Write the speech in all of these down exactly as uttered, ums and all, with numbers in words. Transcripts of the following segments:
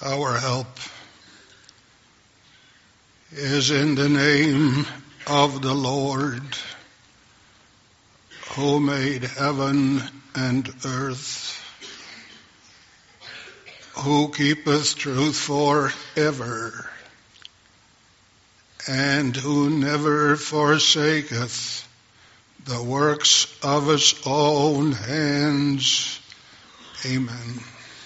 Our help is in the name of the Lord, who made heaven and earth, who keepeth truth forever, and who never forsaketh the works of his own hands. Amen.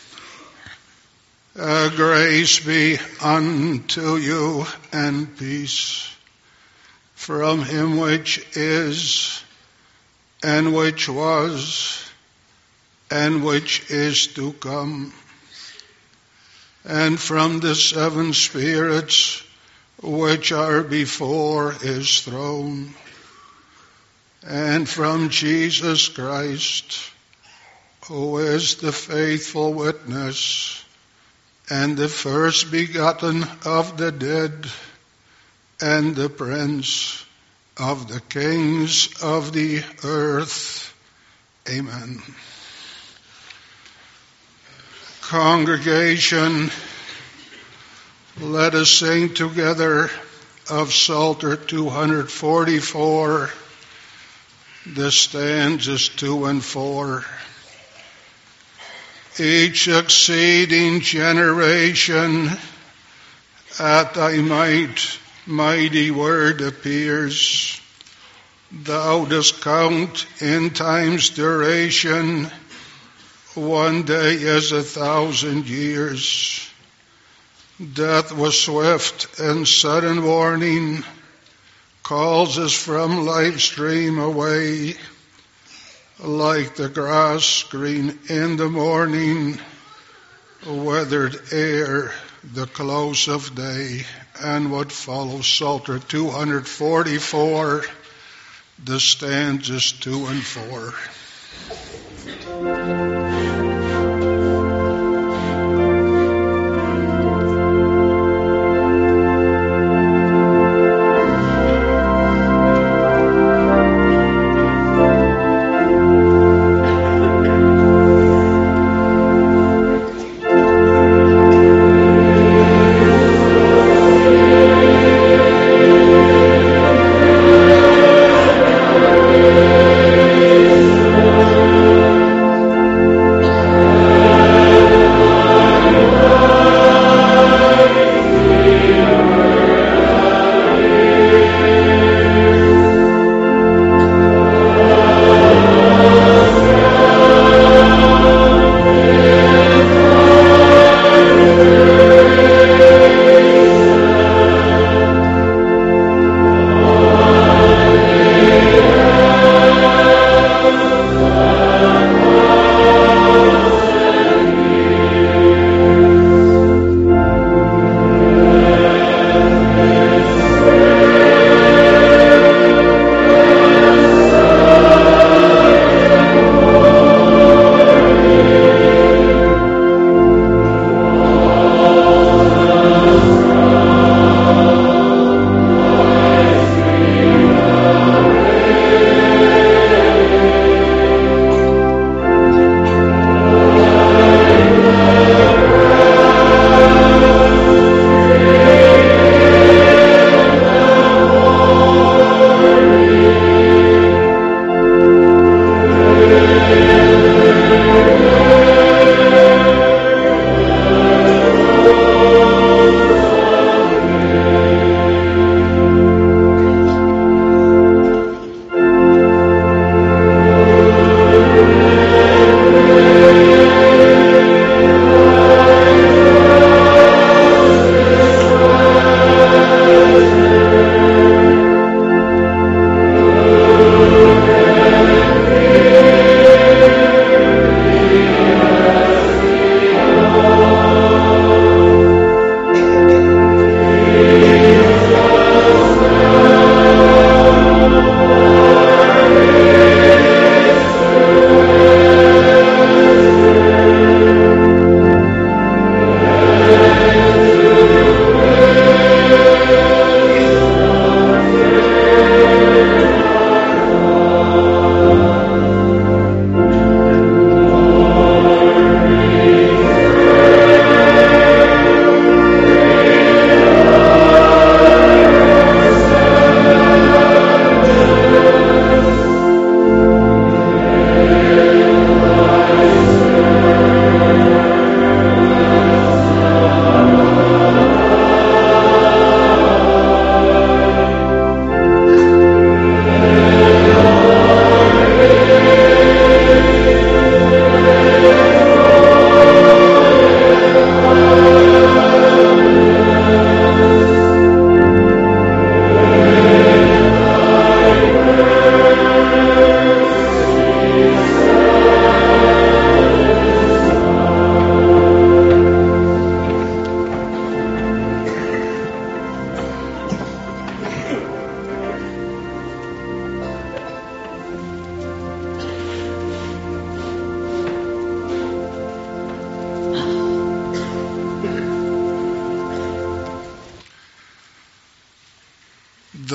Uh, grace be unto you and peace from him which is, and which was, and which is to come, and from the seven spirits which are before his throne, and from Jesus Christ, who is the faithful witness, and the first begotten of the dead, and the prince of the kings of the earth. Amen. Congregation, let us sing together of Psalter two forty-four, the stanzas two and four. Each succeeding generation at thy might, mighty word appears. Thou dost count in time's duration, one day as a thousand years. Death was swift and sudden warning, calls us from life's stream away. Like the grass green in the morning, weathered ere the close of day. And what follows, Psalter two forty-four, the stanzas two and four.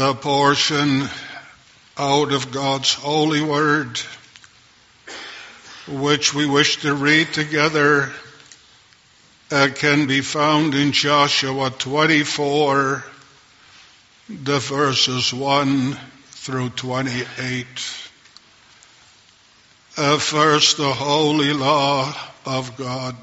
The portion out of God's holy word, which we wish to read together, uh, can be found in Joshua twenty-four, the verses one through twenty-eight. Uh, first, the holy law of God.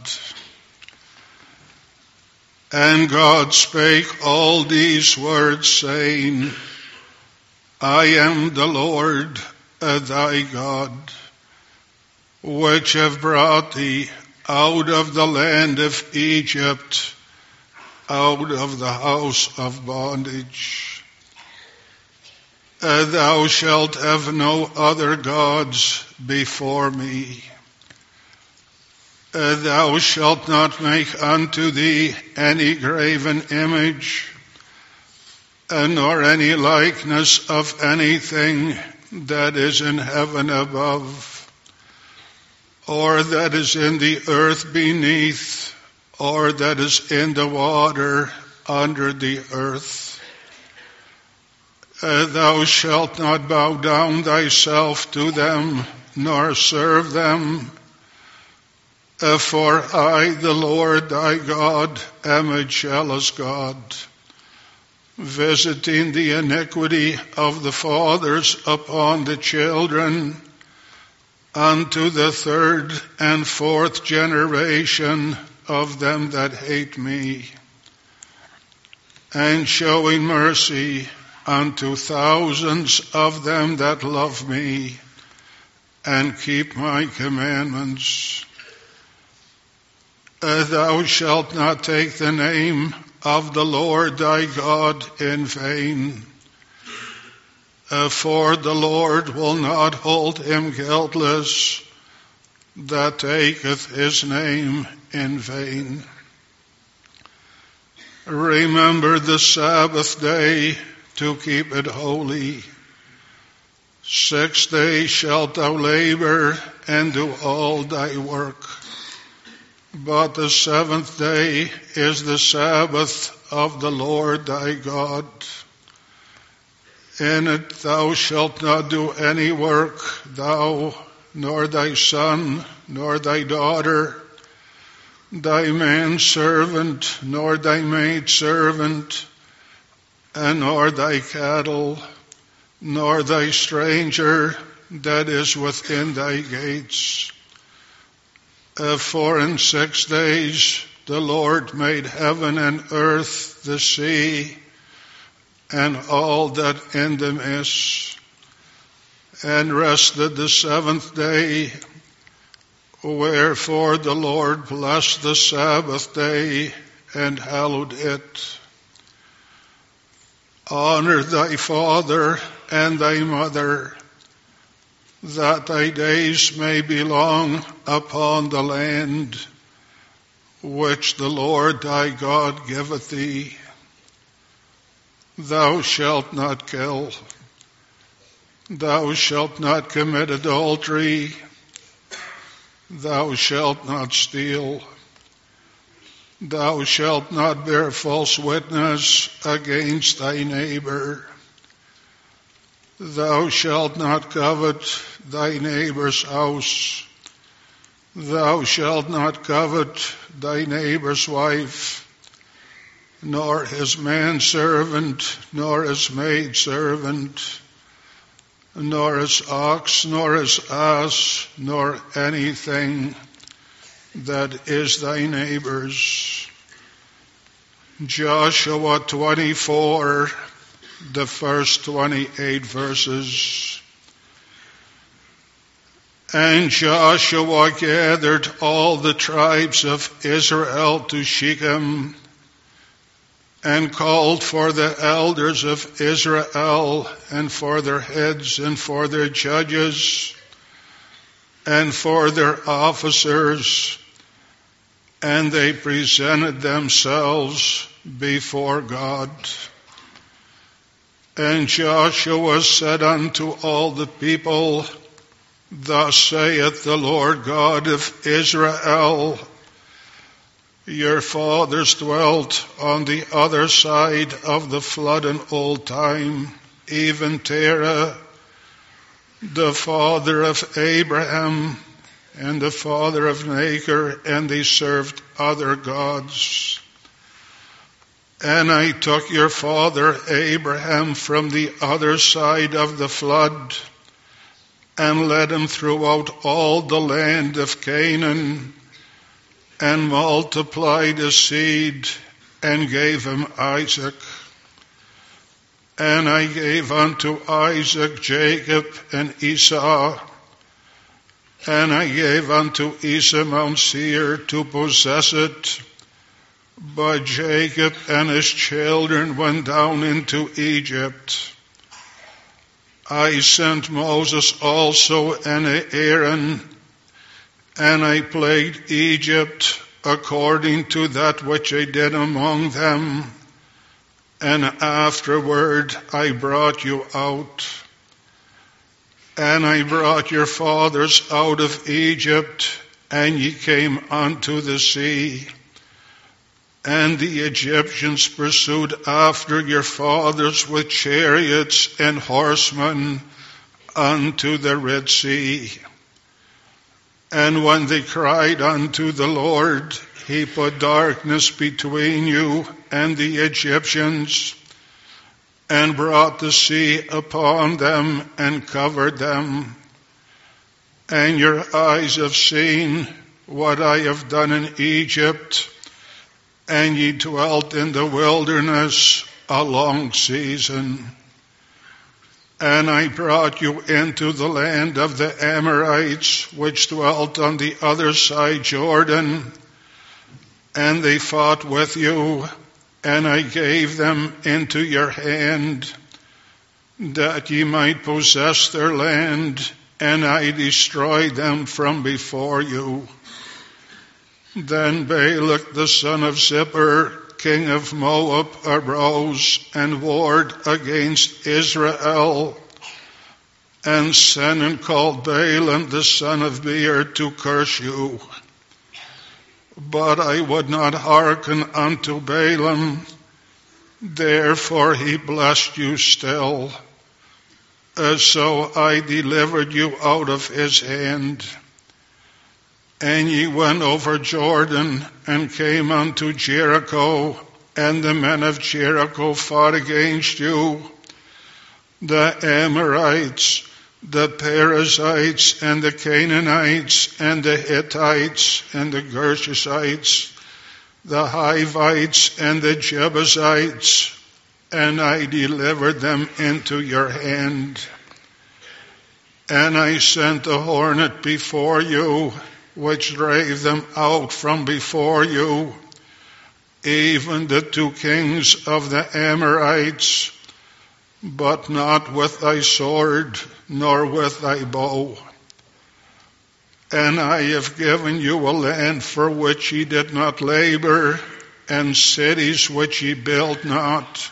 And God spake all these words, saying, I am the Lord uh, thy God, which have brought thee out of the land of Egypt, out of the house of bondage. Uh, thou shalt have no other gods before me. Uh, thou shalt not make unto thee any graven image, uh, nor any likeness of anything that is in heaven above, or that is in the earth beneath, or that is in the water under the earth. Uh, thou shalt not bow down thyself to them, nor serve them. Uh, for I, the Lord thy God, am a jealous God, visiting the iniquity of the fathers upon the children, unto the third and fourth generation of them that hate me, and showing mercy unto thousands of them that love me, and keep my commandments. Uh, thou shalt not take the name of the Lord thy God in vain. Uh, for the Lord will not hold him guiltless that taketh his name in vain. Remember the Sabbath day to keep it holy. Six days shalt thou labor and do all thy work. But the seventh day is the Sabbath of the Lord thy God. In it thou shalt not do any work, thou, nor thy son, nor thy daughter, thy manservant, nor thy maidservant, and nor thy cattle, nor thy stranger that is within thy gates. Uh, for in six days the Lord made heaven and earth, the sea, and all that in them is, and rested the seventh day. Wherefore the Lord blessed the Sabbath day and hallowed it. Honor thy father and thy mother, that thy days may be long upon the land which the Lord thy God giveth thee. Thou shalt not kill. Thou shalt not commit adultery. Thou shalt not steal. Thou shalt not bear false witness against thy neighbor. Thou shalt not covet thy neighbor's house. Thou shalt not covet thy neighbor's wife, nor his manservant, nor his maidservant, nor his ox, nor his ass, nor anything that is thy neighbor's. Joshua twenty-four, the first twenty-eight verses. And Joshua gathered all the tribes of Israel to Shechem, and called for the elders of Israel, and for their heads, and for their judges, and for their officers, and they presented themselves before God. And Joshua said unto all the people, Thus saith the Lord God of Israel, your fathers dwelt on the other side of the flood in old time, even Terah, the father of Abraham, and the father of Nahor, and they served other gods. And I took your father Abraham from the other side of the flood, and led him throughout all the land of Canaan, and multiplied his seed, and gave him Isaac. And I gave unto Isaac Jacob and Esau, and I gave unto Esau Mount Seir to possess it. But Jacob and his children went down into Egypt. I sent Moses also and Aaron, and I plagued Egypt according to that which I did among them. And afterward I brought you out. And I brought your fathers out of Egypt, and ye came unto the sea. And the Egyptians pursued after your fathers with chariots and horsemen unto the Red Sea. And when they cried unto the Lord, he put darkness between you and the Egyptians, and brought the sea upon them and covered them. And your eyes have seen what I have done in Egypt, and ye dwelt in the wilderness a long season. And I brought you into the land of the Amorites, which dwelt on the other side Jordan, and they fought with you, and I gave them into your hand, that ye might possess their land, and I destroyed them from before you. Then Balak the son of Zippor, king of Moab, arose and warred against Israel, and sent and called Balaam the son of Beor to curse you. But I would not hearken unto Balaam, therefore he blessed you still. Uh, so I delivered you out of his hand. And ye went over Jordan, and came unto Jericho, and the men of Jericho fought against you, the Amorites, the Perizzites, and the Canaanites, and the Hittites, and the Girgashites, the Hivites, and the Jebusites, and I delivered them into your hand. And I sent a hornet before you, which drave them out from before you, even the two kings of the Amorites, but not with thy sword, nor with thy bow. And I have given you a land for which ye did not labor, and cities which ye built not,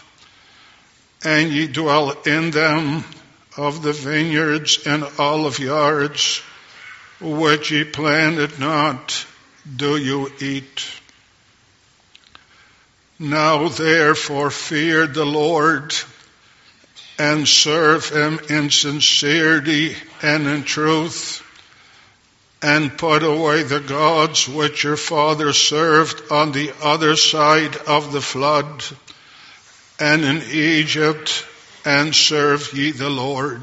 and ye dwell in them, of the vineyards and olive yards, which ye planted not, do you eat. Now therefore fear the Lord, and serve him in sincerity and in truth, and put away the gods which your fathers served on the other side of the flood, and in Egypt, and serve ye the Lord.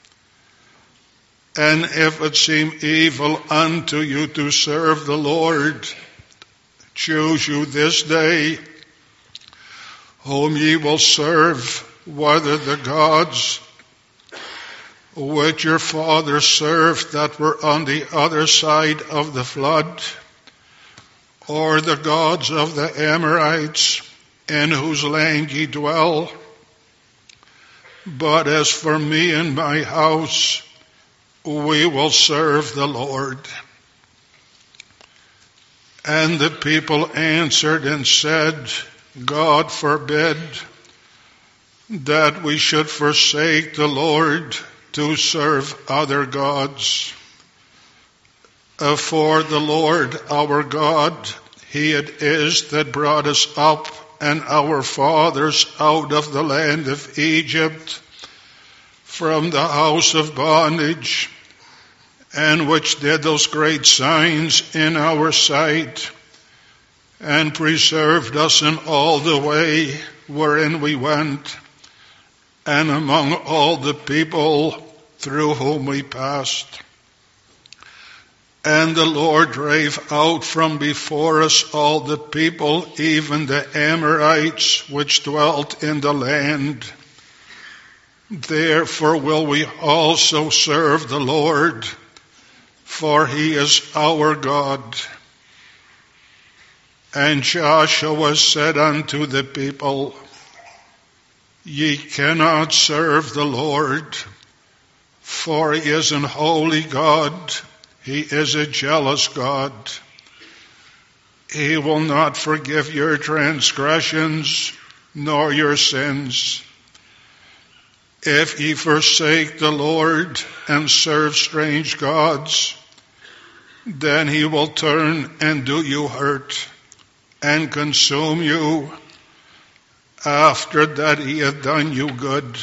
And if it seem evil unto you to serve the Lord, choose you this day whom ye will serve, whether the gods which your fathers served that were on the other side of the flood, or the gods of the Amorites, in whose land ye dwell. But as for me and my house, we will serve the Lord. And the people answered and said, God forbid that we should forsake the Lord to serve other gods. For the Lord our God, he it is that brought us up and our fathers out of the land of Egypt, from the house of bondage, and which did those great signs in our sight, and preserved us in all the way wherein we went, and among all the people through whom we passed. And the Lord drave out from before us all the people, even the Amorites, which dwelt in the land. Therefore will we also serve the Lord, for he is our God. And Joshua said unto the people, Ye cannot serve the Lord, for he is an holy God. He is a jealous God. He will not forgive your transgressions, nor your sins. If ye forsake the Lord and serve strange gods, then he will turn and do you hurt and consume you after that he hath done you good.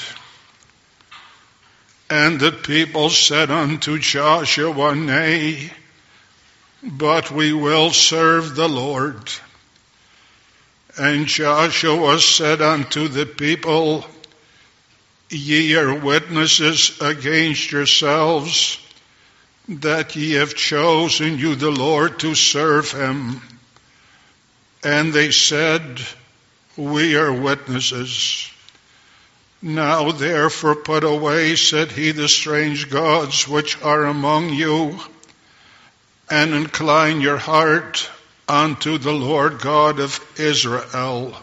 And the people said unto Joshua, Nay, but we will serve the Lord. And Joshua said unto the people, Ye are witnesses against yourselves, that ye have chosen you the Lord to serve him. And they said, We are witnesses. Now therefore put away, said he, the strange gods which are among you, and incline your heart unto the Lord God of Israel.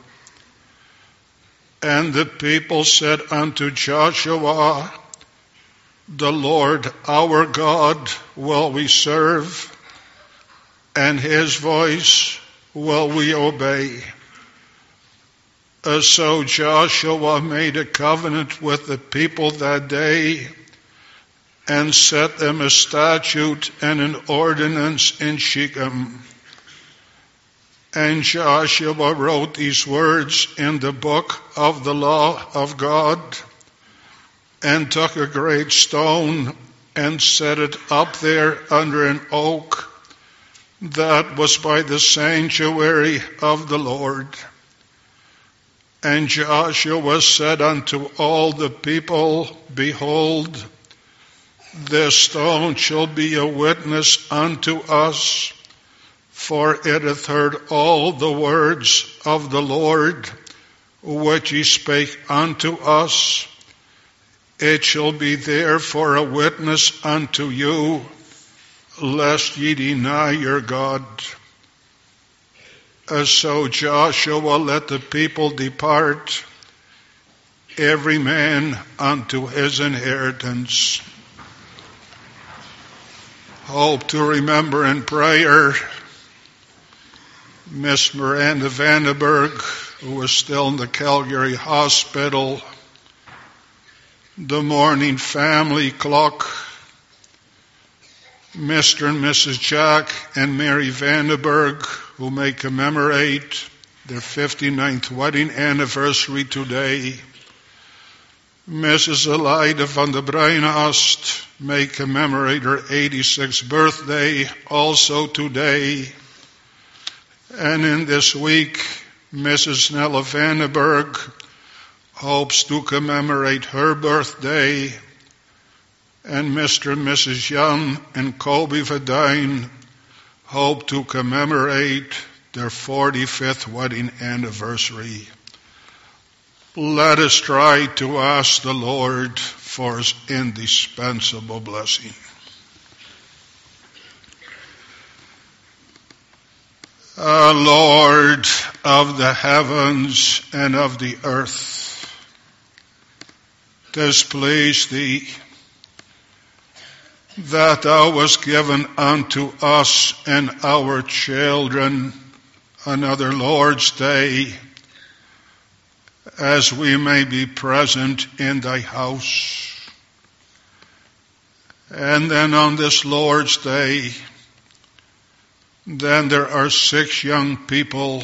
And the people said unto Joshua, The Lord our God will we serve, and his voice will we obey. Uh, so Joshua made a covenant with the people that day, and set them a statute and an ordinance in Shechem. And Joshua wrote these words in the book of the law of God, and took a great stone and set it up there under an oak that was by the sanctuary of the Lord. And Joshua said unto all the people, Behold, this stone shall be a witness unto us, for it hath heard all the words of the Lord, which he spake unto us. It shall be there for a witness unto you, lest ye deny your God. As so Joshua let the people depart, every man unto his inheritance. Hope to remember in prayer Miss Miranda Vandenberg, who was still in the Calgary hospital, the Mourning Family Clock, Mister and Missus Jack and Mary Vandenberg, who may commemorate their fifty-ninth wedding anniversary today. Missus Elida van der Breinhast may commemorate her eighty-sixth birthday also today. And in this week, Missus Nella Vandenberg hopes to commemorate her birthday, and Mister and Missus Jan and Kobe Vadine hope to commemorate their forty-fifth wedding anniversary. Let us try to ask the Lord for his indispensable blessing. Uh, Lord of the heavens and of the earth, 'tis pleased thee that thou wast given unto us and our children another Lord's Day, as we may be present in thy house. And then on this Lord's Day, then there are six young people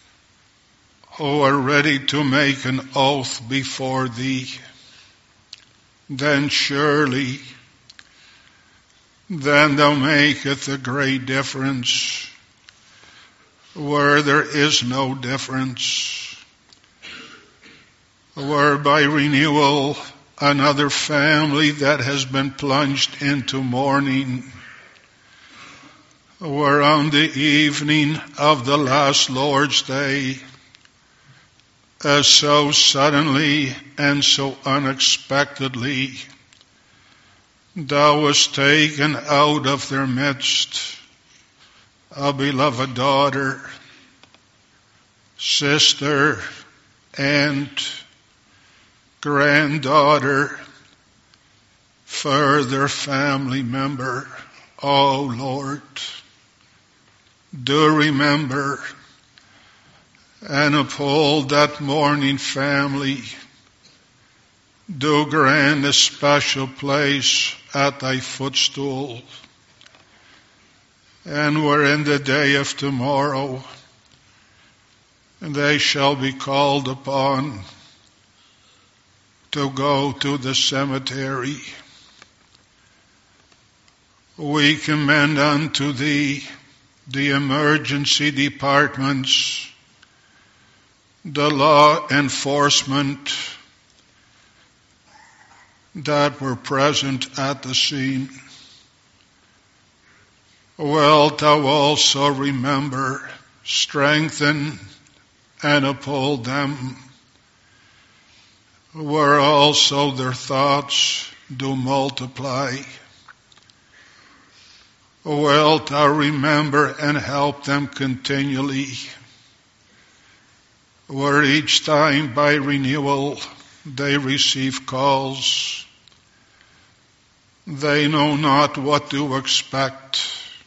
who are ready to make an oath before thee. then surely, then thou maketh a great difference where there is no difference, where by renewal another family that has been plunged into mourning, where on the evening of the last Lord's Day, as so suddenly and so unexpectedly, thou wast taken out of their midst, a beloved daughter, sister, aunt, granddaughter, further family member. Oh Lord, do remember and uphold that mourning family. Do grant a special place at thy footstool. And where in the day of tomorrow they shall be called upon to go to the cemetery, we commend unto thee the emergency departments, the law enforcement that were present at the scene. Wilt thou also remember, strengthen, and uphold them, where also their thoughts do multiply. Wilt thou remember and help them continually, where each time by renewal they receive calls, they know not what to expect.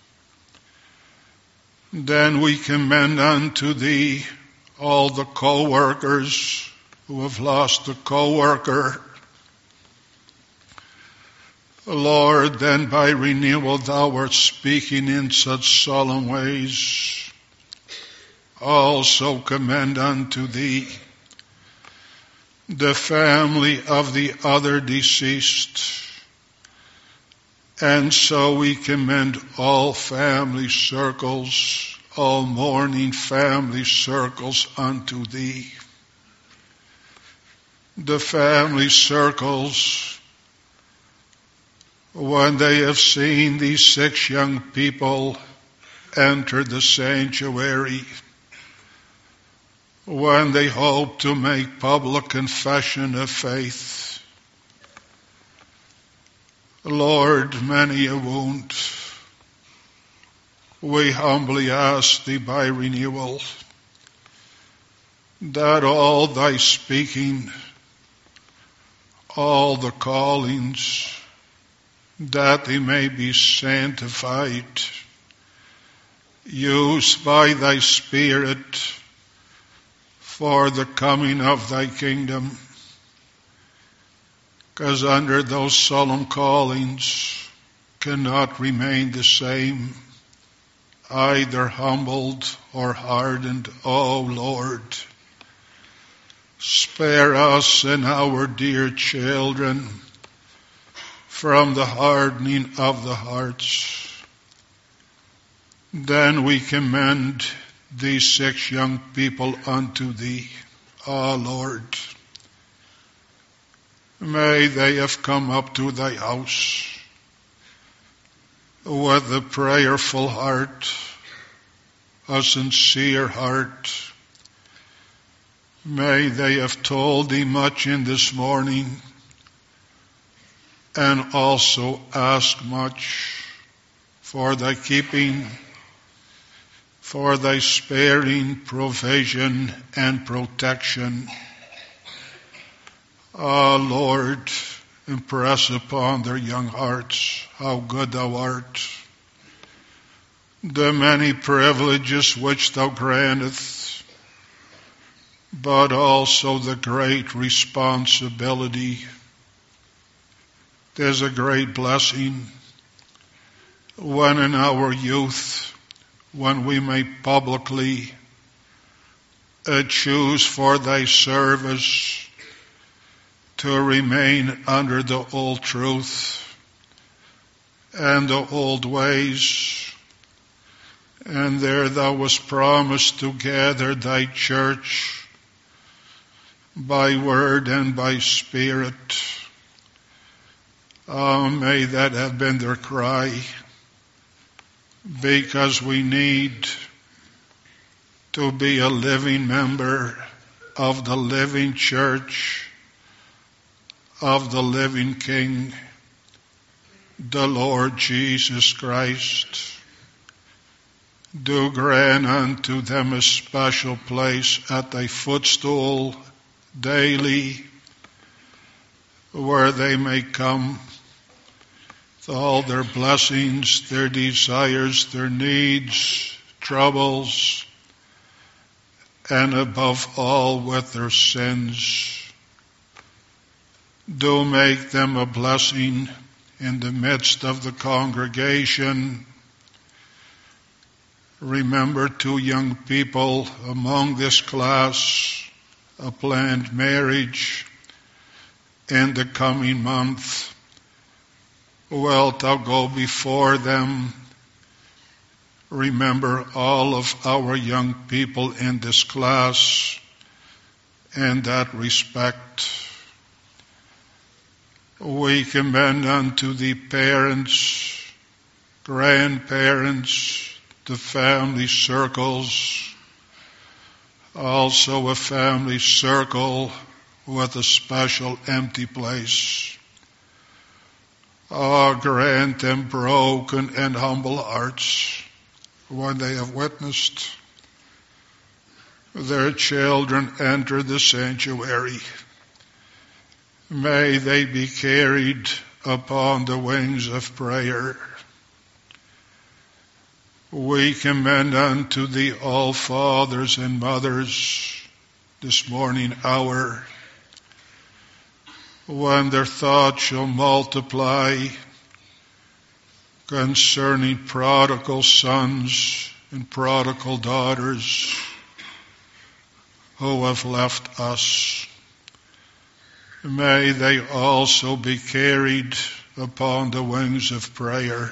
Then we commend unto thee all the co-workers who have lost a co-worker. Lord, then by renewal thou art speaking in such solemn ways. Also commend unto thee the family of the other deceased. And so we commend all family circles, all mourning family circles unto thee. The family circles, when they have seen these six young people enter the sanctuary, when they hope to make public confession of faith, Lord, many a wound, we humbly ask thee by renewal that all thy speaking, all the callings, that they may be sanctified, used by thy Spirit for the coming of thy kingdom. Because under those solemn callings cannot remain the same, either humbled or hardened. O Lord, spare us and our dear children from the hardening of the hearts. Then we commend these six young people unto thee. O Lord, may they have come up to thy house with a prayerful heart, a sincere heart. May they have told thee much in this morning and also ask much for thy keeping, for thy sparing provision and protection. Ah, Lord, impress upon their young hearts how good thou art, the many privileges which thou grantest, but also the great responsibility. There's a great blessing when in our youth, when we may publicly uh, choose for thy service to remain under the old truth and the old ways. And there thou wast promised to gather thy church by word and by spirit. Oh, may that have been their cry, because we need to be a living member of the living church of the living King, the Lord Jesus Christ. Do grant unto them a special place at thy footstool daily, where they may come with all their blessings, their desires, their needs, troubles, and above all with their sins. Do make them a blessing in the midst of the congregation. Remember two young people among this class, a planned marriage in the coming month. Wilt thou go before them? Remember all of our young people in this class in that respect. We commend unto the parents, grandparents, the family circles, also a family circle with a special empty place. Oh, grant them broken and humble hearts when they have witnessed their children enter the sanctuary. May they be carried upon the wings of prayer. We commend unto thee all fathers and mothers this morning hour, when their thoughts shall multiply concerning prodigal sons and prodigal daughters who have left us. May they also be carried upon the wings of prayer.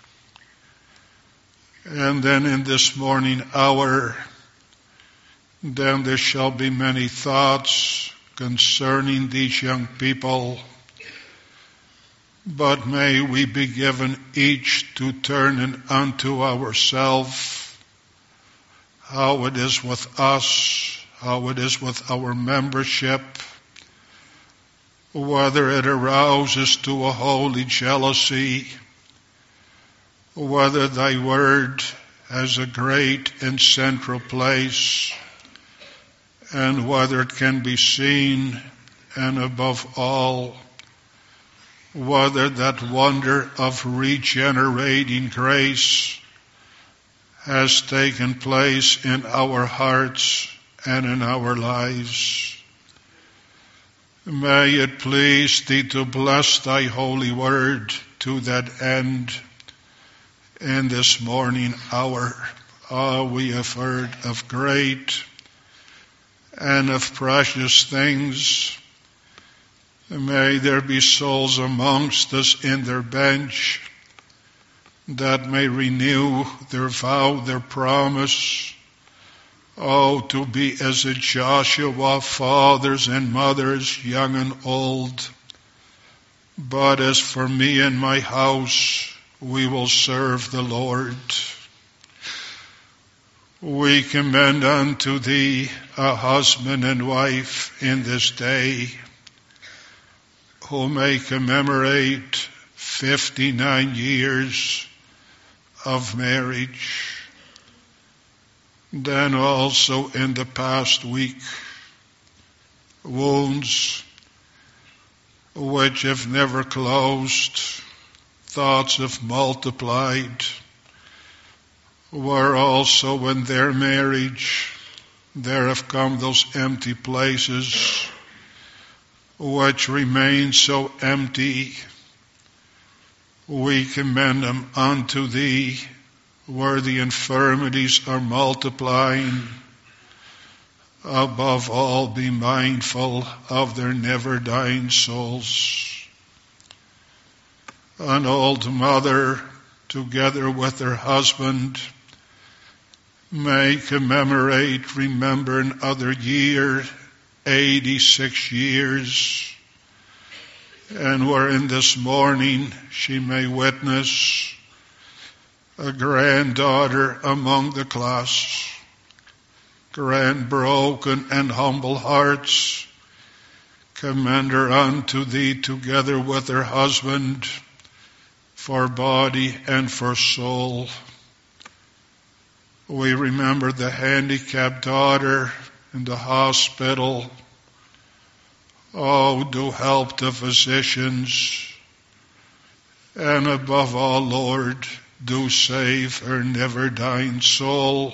And then in this morning hour, then there shall be many thoughts concerning these young people. But may we be given each to turn in unto ourselves how it is with us, how it is with our membership, whether it arouses to a holy jealousy, whether thy word has a great and central place, and whether it can be seen, and above all, whether that wonder of regenerating grace has taken place in our hearts and in our lives. May it please thee to bless thy holy word to that end in this morning hour. Ah, we have heard of great and of precious things. May there be souls amongst us in their bench that may renew their vow, their promise. Oh, to be as a Joshua, fathers and mothers, young and old. But as for me and my house, we will serve the Lord. We commend unto thee a husband and wife in this day who may commemorate fifty-nine years of marriage. Then also in the past week, wounds which have never closed, thoughts have multiplied, where also in their marriage there have come those empty places which remain so empty. We commend them unto thee, where the infirmities are multiplying. Above all, be mindful of their never-dying souls. An old mother, together with her husband, may commemorate, remember another year, eighty-six years, and wherein this morning she may witness a granddaughter among the class, grand broken and humble hearts, commend her unto thee together with her husband, for body and for soul. We remember the handicapped daughter in the hospital. Oh, do help the physicians. And above all, Lord, do save her never-dying soul.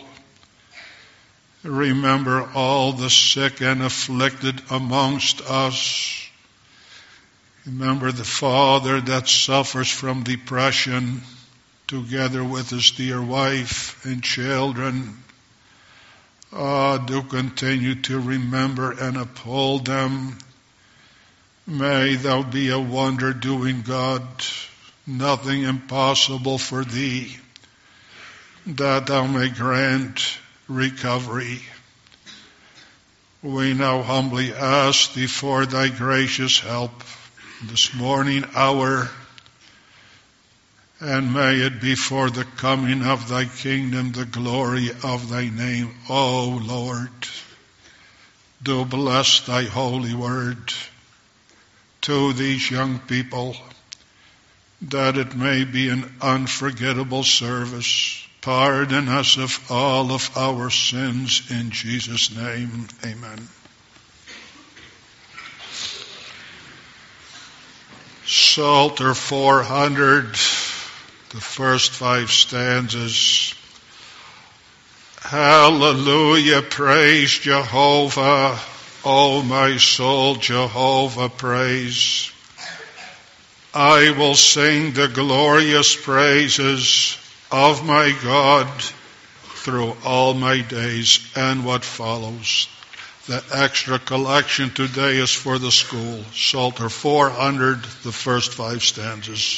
Remember all the sick and afflicted amongst us. Remember the father that suffers from depression, together with his dear wife and children. Ah, do continue to remember and uphold them. May thou be a wonder-doing God, nothing impossible for thee, that thou may grant recovery. We now humbly ask thee for thy gracious help this morning hour, and may it be for the coming of thy kingdom, the glory of thy name, O Lord. Do bless thy holy word to these young people, that it may be an unforgettable service. Pardon us of all of our sins in Jesus' name. Amen. Psalter four hundred, the first five stanzas. Hallelujah, praise Jehovah. O my soul, Jehovah praise. I will sing the glorious praises of my God through all my days. And what follows? The extra collection today is for the school. Psalter four hundred, the first five stanzas.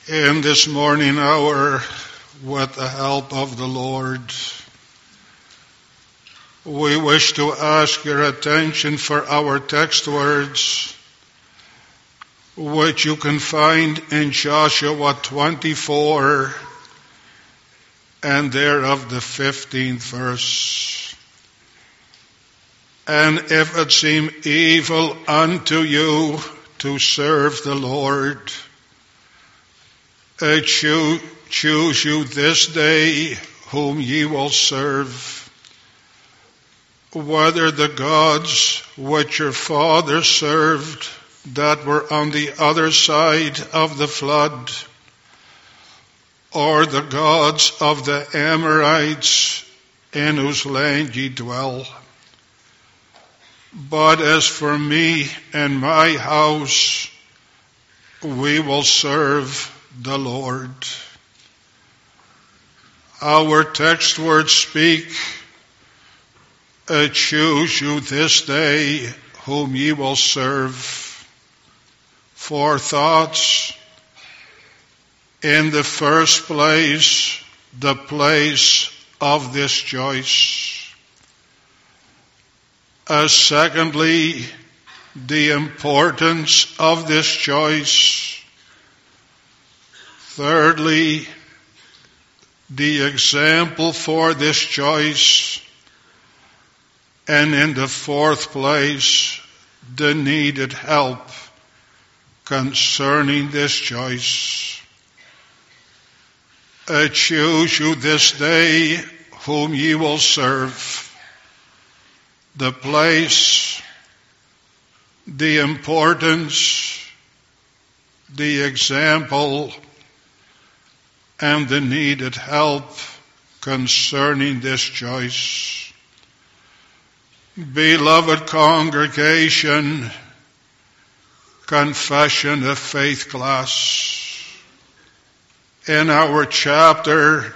In this morning hour, with the help of the Lord, we wish to ask your attention for our text words, which you can find in Joshua twenty-four, and thereof the fifteenth verse. And if it seem evil unto you to serve the Lord, Uh, choose, choose you this day whom ye will serve, whether the gods which your fathers served that were on the other side of the flood, or the gods of the Amorites in whose land ye dwell. But as for me and my house, we will serve the Lord. Our text words speak, uh, choose you this day whom ye will serve. Four thoughts. In the first place, the place of this choice. Uh, secondly, the importance of this choice. Thirdly, the example for this choice. And in the fourth place, the needed help concerning this choice. Uh, choose you this day whom ye will serve. The place, the importance, the example, and the needed help concerning this choice. Beloved congregation, Confession of Faith class. In our chapter,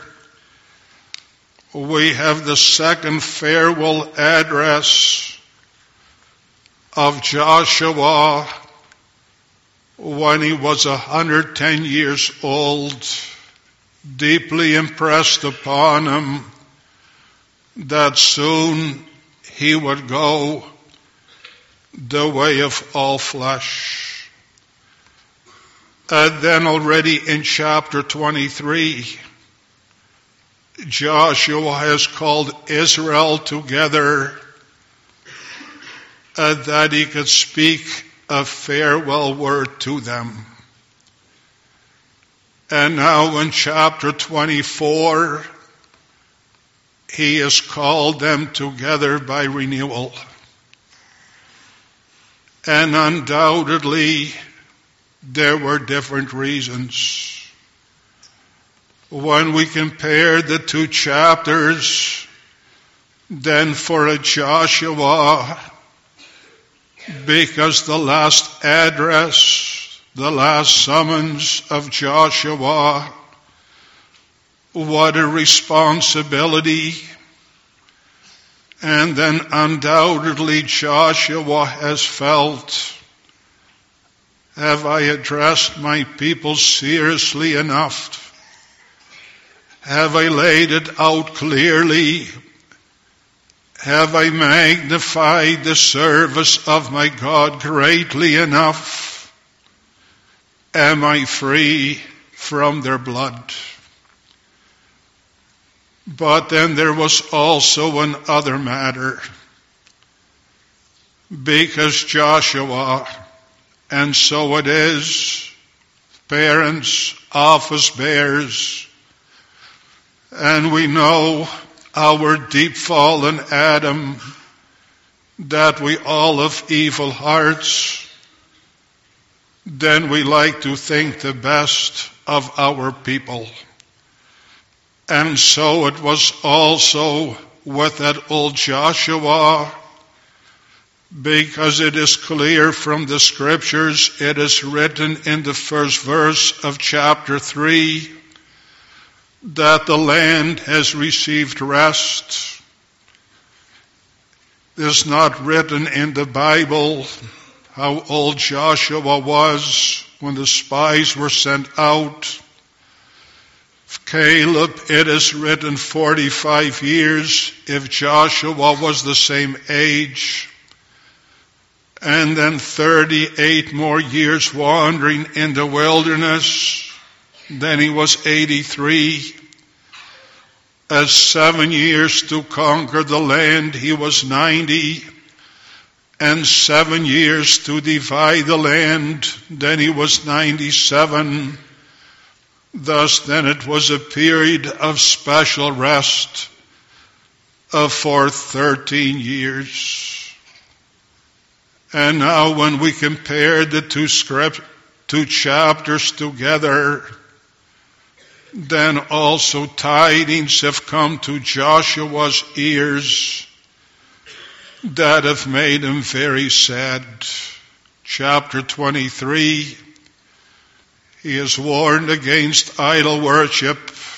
we have the second farewell address of Joshua when he was one hundred ten years old, deeply impressed upon him that soon he would go the way of all flesh. And then already in chapter twenty-three, Joshua has called Israel together uh, that he could speak a farewell word to them. And now in chapter twenty-four, he has called them together by renewal. And undoubtedly, there were different reasons. When we compare the two chapters, then for a Joshua, because the last address, the last summons of Joshua, what a responsibility. And then undoubtedly Joshua has felt, have I addressed my people seriously enough? Have I laid it out clearly? Have I magnified the service of my God greatly enough? Am I free from their blood? But then there was also another matter. Because Joshua, and so it is, parents, office bearers, and we know our deep fallen Adam, that we all have evil hearts, then we like to think the best of our people. And so it was also with that old Joshua, because it is clear from the scriptures, it is written in the first verse of chapter three, that the land has received rest. It is not written in the Bible how old Joshua was when the spies were sent out. Caleb, it is written forty-five years, if Joshua was the same age. And then thirty-eight more years wandering in the wilderness. Then he was eighty-three. As seven years to conquer the land, he was ninety. And seven years to divide the land, then he was ninety-seven. Thus then it was a period of special rest of for thirteen years. And now when we compare the two script, two chapters together, then also tidings have come to Joshua's ears that have made him very sad. Chapter twenty-three, he is warned against idol worship,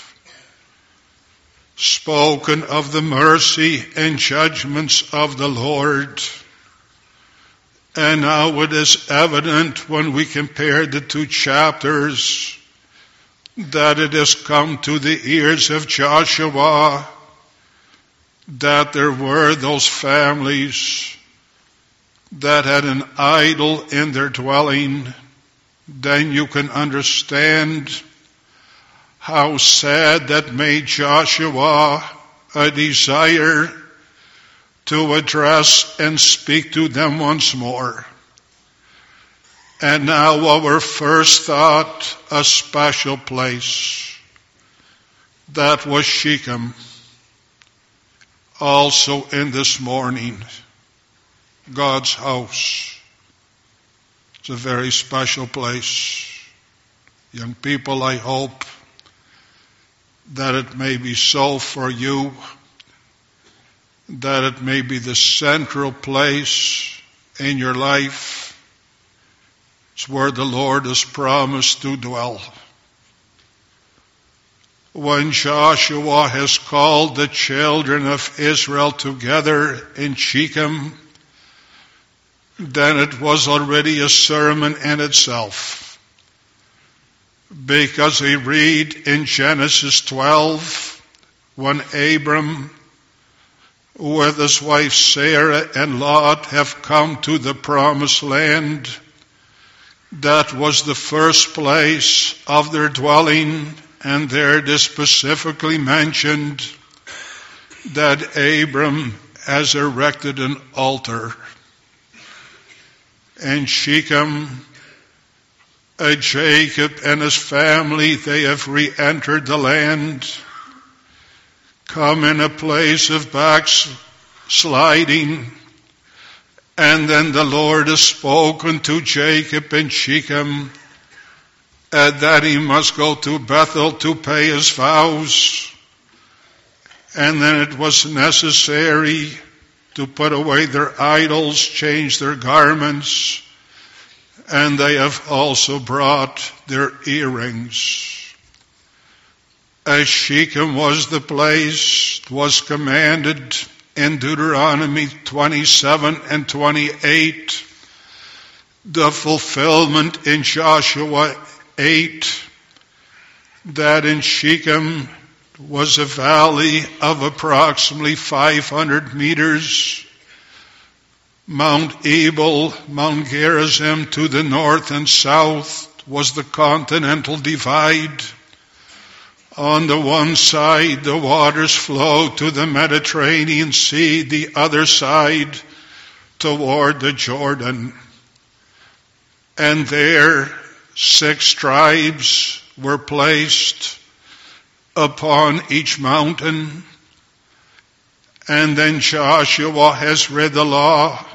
spoken of the mercy and judgments of the Lord. And now it is evident when we compare the two chapters that it has come to the ears of Joshua that there were those families that had an idol in their dwelling. Then you can understand how sad that made Joshua a desire to address and speak to them once more. And now our first thought, a special place. That was Shechem. Also in this morning, God's house. It's a very special place. Young people, I hope that it may be so for you, that it may be the central place in your life. It's where the Lord has promised to dwell. When Joshua has called the children of Israel together in Shechem, then it was already a sermon in itself. Because we read in Genesis twelve, when Abram with his wife Sarah and Lot have come to the promised land, that was the first place of their dwelling. And there it is specifically mentioned that Abram has erected an altar. And Shechem, uh, Jacob and his family, they have re-entered the land, come in a place of backsliding. And then the Lord has spoken to Jacob and Shechem Uh, that he must go to Bethel to pay his vows. And then it was necessary to put away their idols, change their garments, and they have also brought their earrings. As Shechem was the place, it was commanded in Deuteronomy twenty-seven and twenty-eight, the fulfillment in Joshua eight, that in Shechem was a valley of approximately five hundred meters. Mount Ebal, Mount Gerizim to the north and south was the continental divide. On the one side, the waters flowed to the Mediterranean Sea, the other side toward the Jordan. And there, six tribes were placed upon each mountain. And then Joshua has read the law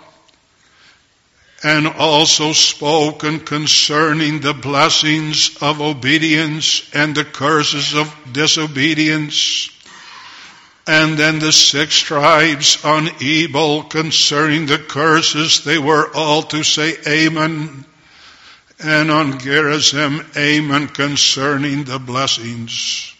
and also spoken concerning the blessings of obedience and the curses of disobedience. And then the six tribes on Ebal concerning the curses, they were all to say amen. And on Gerizim, amen, concerning the blessings.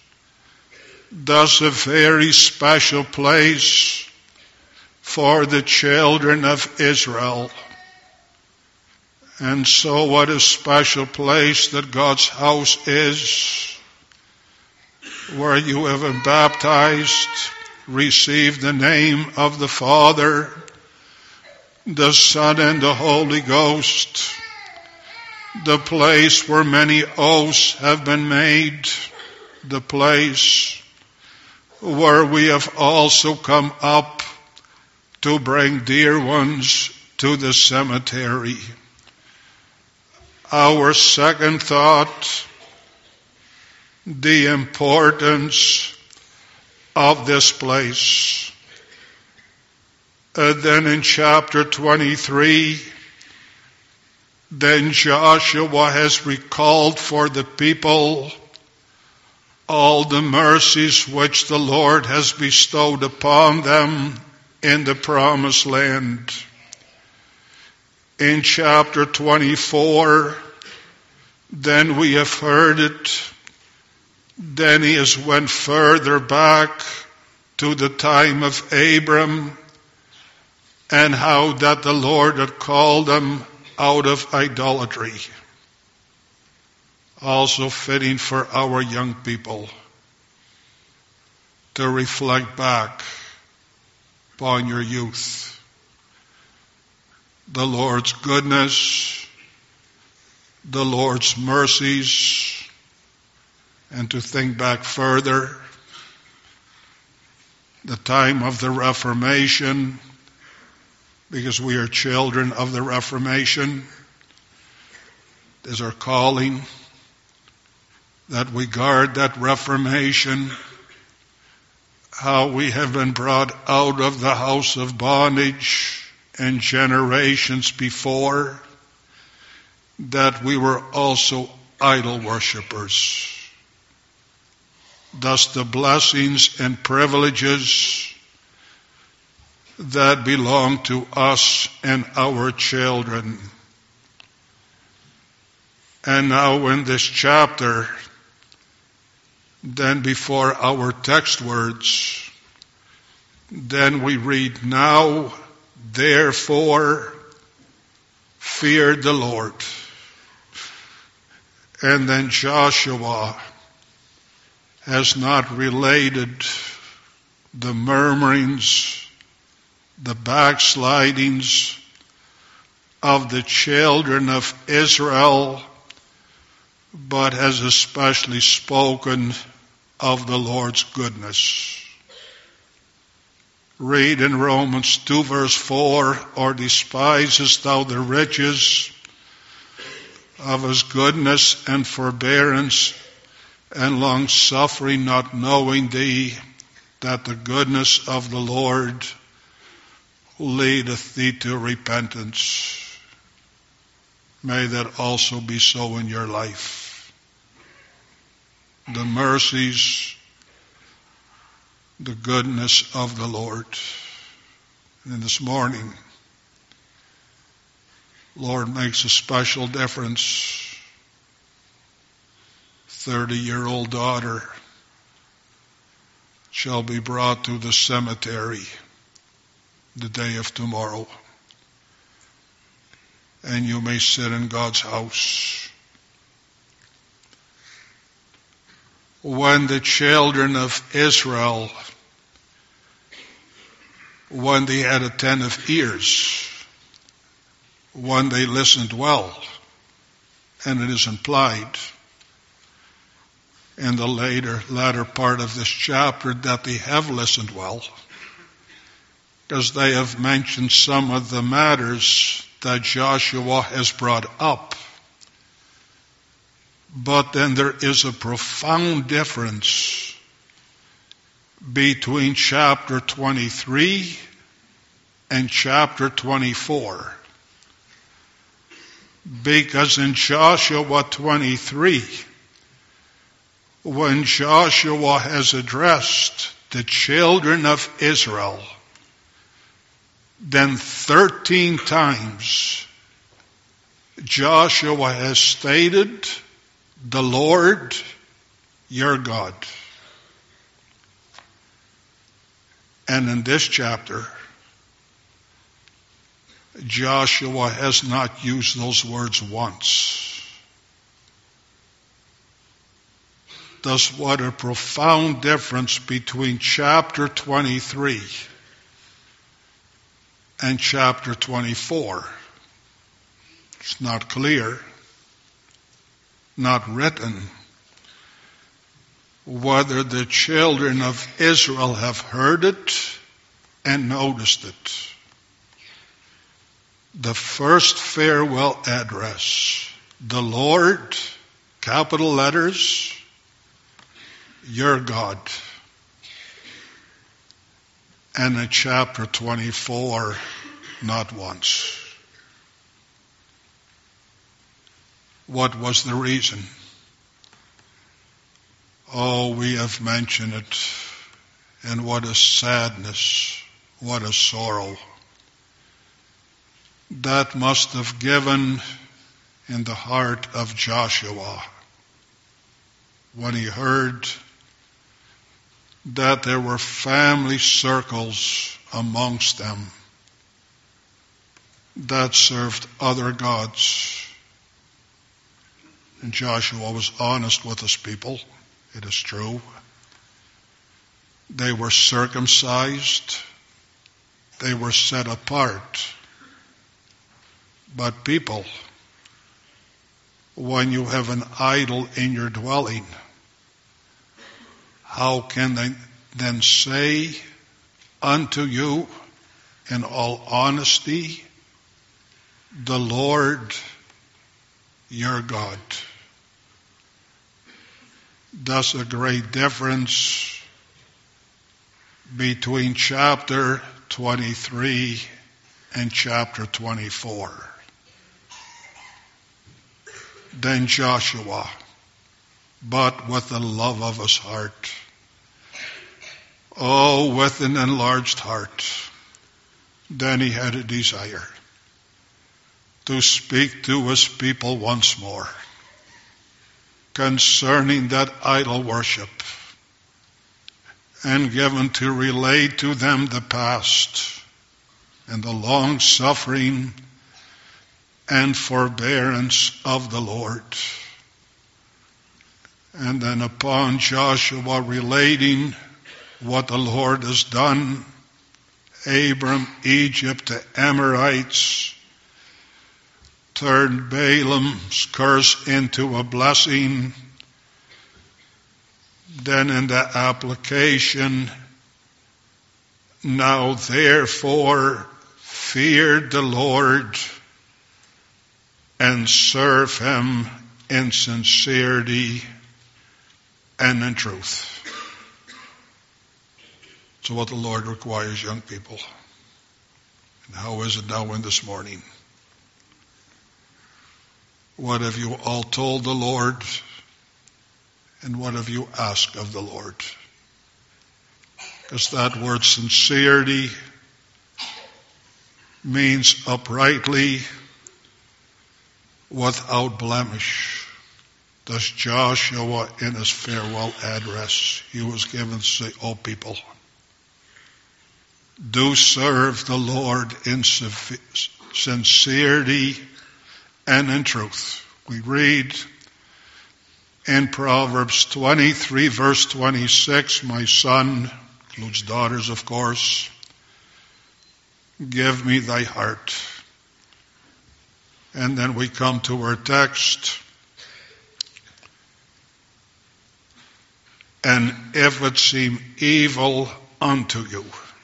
Thus a very special place for the children of Israel. And so what a special place that God's house is, where you have been baptized, received the name of the Father, the Son, and the Holy Ghost. The place where many oaths have been made, the place where we have also come up to bring dear ones to the cemetery. Our second thought, the importance of this place. Uh, then in chapter twenty-three, then Joshua has recalled for the people all the mercies which the Lord has bestowed upon them in the promised land. In chapter twenty-four, then we have heard it. Then he has went further back to the time of Abram and how that the Lord had called them out of idolatry. Also fitting for our young people to reflect back upon your youth. The Lord's goodness, the Lord's mercies, and to think back further, the time of the Reformation, because we are children of the Reformation, is our calling, that we guard that Reformation, how we have been brought out of the house of bondage and generations before, that we were also idol worshippers. Thus the blessings and privileges that belong to us and our children. And now in this chapter, then before our text words, then we read, now therefore fear the Lord. And then Joshua has not related the murmurings, the backslidings of the children of Israel, but has especially spoken of the Lord's goodness. Read in Romans two verse four, or despisest thou the riches of his goodness and forbearance and long-suffering, not knowing thee, that the goodness of the Lord leadeth thee to repentance. May that also be so in your life. The mercies, the goodness of the Lord. And this morning, Lord makes a special difference. Thirty-year-old daughter shall be brought to the cemetery the day of tomorrow. And you may sit in God's house. When the children of Israel, when they had attentive ears, when they listened well, and it is implied in the later latter part of this chapter that they have listened well, because they have mentioned some of the matters that Joshua has brought up. But then there is a profound difference between chapter twenty-three and chapter twenty-four. Because in Joshua twenty-three, when Joshua has addressed the children of Israel, then thirteen times Joshua has stated, the Lord your God. And in this chapter, Joshua has not used those words once. Thus, what a profound difference between chapter twenty-three and chapter twenty-four. It's not clear, not written, whether the children of Israel have heard it and noticed it. The first farewell address, the Lord, capital letters, your God. And in chapter twenty-four, not once. What was the reason? Oh, we have mentioned it. And what a sadness, what a sorrow. That must have given in the heart of Joshua when he heard that there were family circles amongst them that served other gods. And Joshua was honest with his people, it is true. They were circumcised. They were set apart. But people, when you have an idol in your dwelling, how can they then say unto you in all honesty, the Lord your God? Thus a great difference between chapter twenty-three and chapter twenty-four. Then Joshua, but with the love of his heart, oh, with an enlarged heart, then he had a desire to speak to his people once more concerning that idol worship, and given to relate to them the past and the long suffering and forbearance of the Lord. And then upon Joshua relating what the Lord has done, Abram, Egypt, the Amorites, turned Balaam's curse into a blessing. Then in the application, now therefore fear the Lord and serve him in sincerity and in truth. So what the Lord requires, young people. And how is it now in this morning? What have you all told the Lord? And what have you asked of the Lord? Because that word sincerity means uprightly, without blemish. Thus Joshua in his farewell address, he was given to say, oh people, do serve the Lord in sincerity and in truth. We read in Proverbs twenty-three, verse twenty-six, my son, includes daughters of course, give me thy heart. And then we come to our text. And if it seem evil unto you,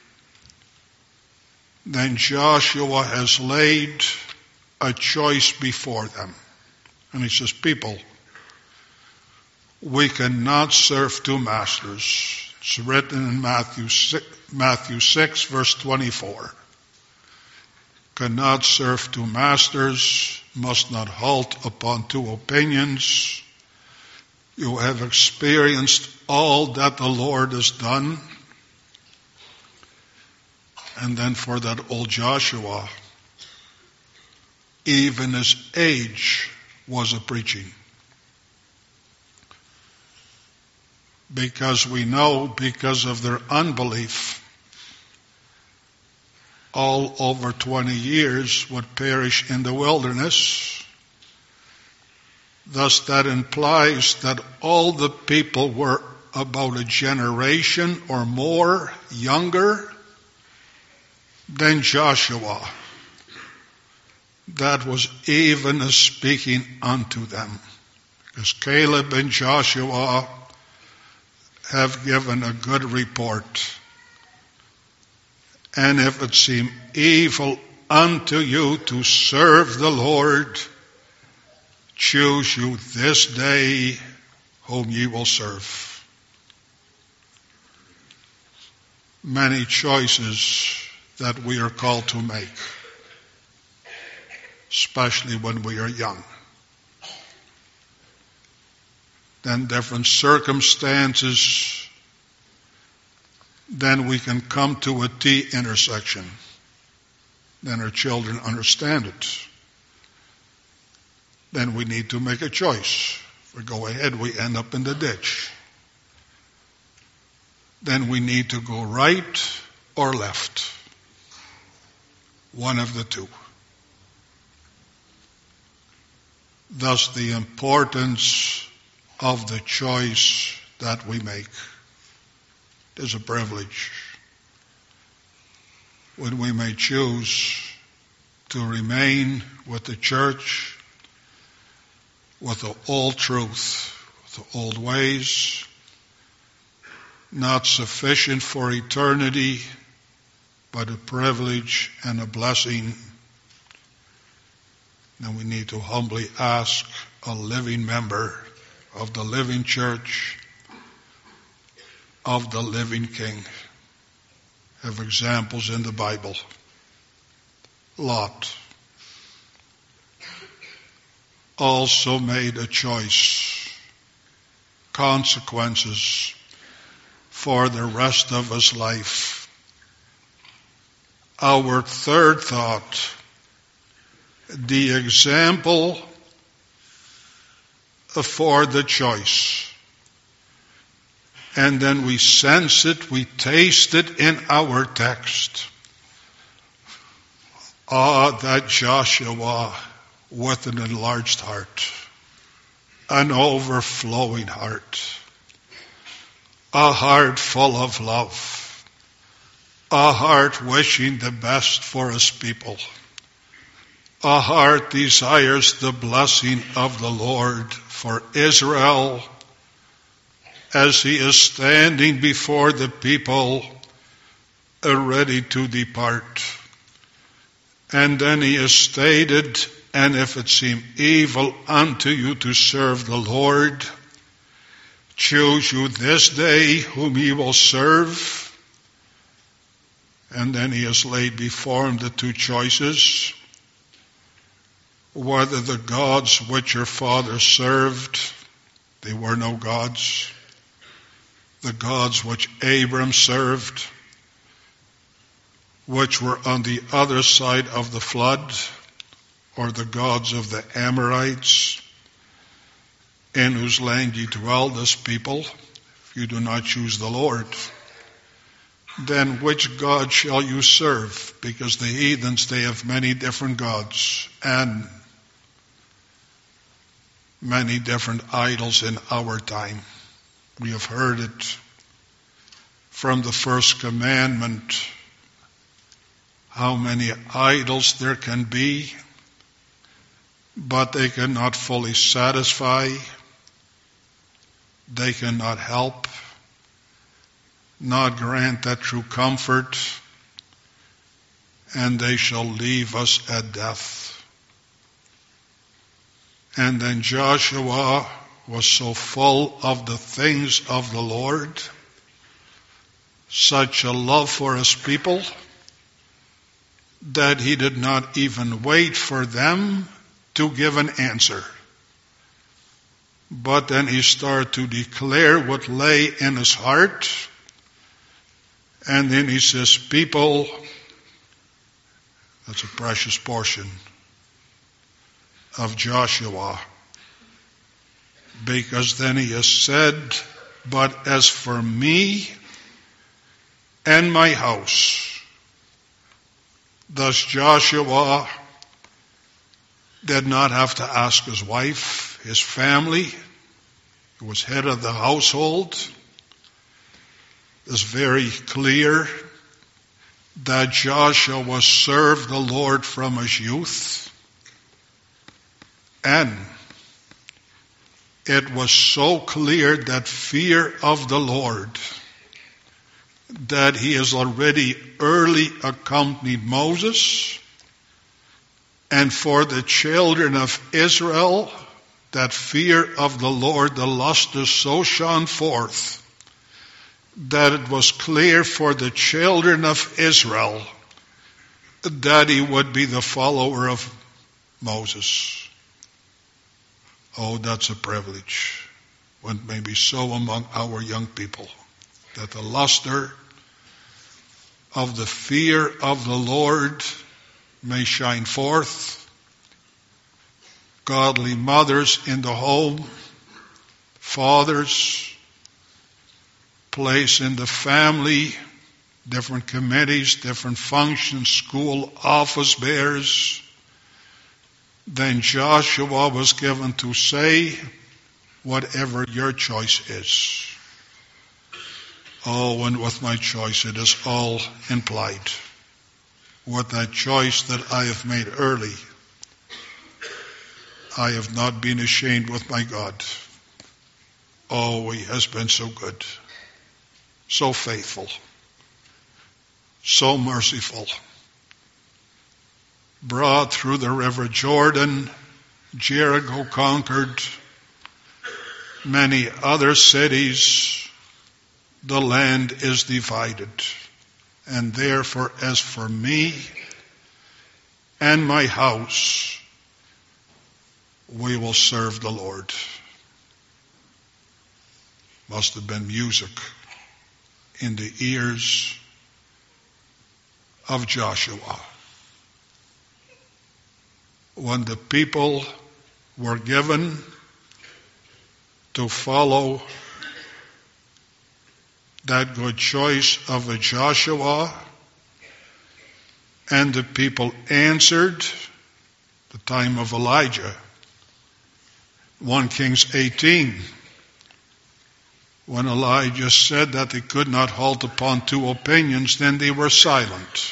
then Joshua has laid a choice before them. And he says, people, we cannot serve two masters. It's written in Matthew six, Matthew six, verse twenty-four. Cannot serve two masters, must not halt upon two opinions. You have experienced all that the Lord has done. And then for that old Joshua, even his age was a preaching. Because we know, because of their unbelief, all over twenty years would perish in the wilderness. Thus that implies that all the people were about a generation or more younger than Joshua. That was even as speaking unto them. Because Caleb and Joshua have given a good report. And if it seem evil unto you to serve the Lord, choose you this day whom ye will serve. Many choices that we are called to make, especially when we are young. Then different circumstances, then we can come to a T intersection. Then our children understand it. Then we need to make a choice. If we go ahead, we end up in the ditch. Then we need to go right or left. One of the two. Thus the importance of the choice that we make is a privilege. When we may choose to remain with the church, with the old truth, with the old ways, not sufficient for eternity, but a privilege and a blessing. And we need to humbly ask a living member of the living church, of the living King. Have examples in the Bible. Lot also made a choice, consequences for the rest of his life. Our third thought, the example for the choice. And then we sense it, we taste it in our text. Ah, that Joshua with an enlarged heart, an overflowing heart, a heart full of love, a heart wishing the best for his people. A heart desires the blessing of the Lord for Israel as he is standing before the people ready to depart. And then he is stated, and if it seem evil unto you to serve the Lord, choose you this day whom ye will serve. And then he has laid before him the two choices. Whether the gods which your father served, they were no gods. The gods which Abram served, which were on the other side of the flood, or the gods of the Amorites, in whose land ye dwell, this people, if you do not choose the Lord. Then which God shall you serve? Because the heathens, they have many different gods and many different idols in our time. We have heard it from the first commandment, how many idols there can be, but they cannot fully satisfy, they cannot help, not grant that true comfort, and they shall leave us at death. And then Joshua was so full of the things of the Lord, such a love for his people, that he did not even wait for them to give an answer. But then he started to declare what lay in his heart. And then he says, people, that's a precious portion of Joshua. Because then he has said, but as for me and my house, Thus Joshua did not have to ask his wife, his family, who was head of the household. It's very clear that Joshua served the Lord from his youth. And it was so clear that fear of the Lord, that he has already early accompanied Moses. And for the children of Israel, that fear of the Lord, the luster so shone forth, that it was clear for the children of Israel that he would be the follower of Moses. Oh, that's a privilege. When it may be so among our young people, that the luster of the fear of the Lord may shine forth. Godly mothers in the home, fathers, place in the family, different committees, different functions, school office bearers. Then Joshua was given to say, whatever your choice is. Oh, and with my choice it is all implied. With that choice that I have made early, I have not been ashamed with my God. Oh, he has been so good, so faithful, so merciful. Brought through the river Jordan, Jericho conquered, many other cities. The land is divided. And therefore, as for me and my house, we will serve the Lord. Must have been music in the ears of Joshua. When the people were given to follow that good choice of a Joshua, and the people answered, the time of Elijah, First Kings eighteen, when Elijah said that they could not halt upon two opinions, then they were silent.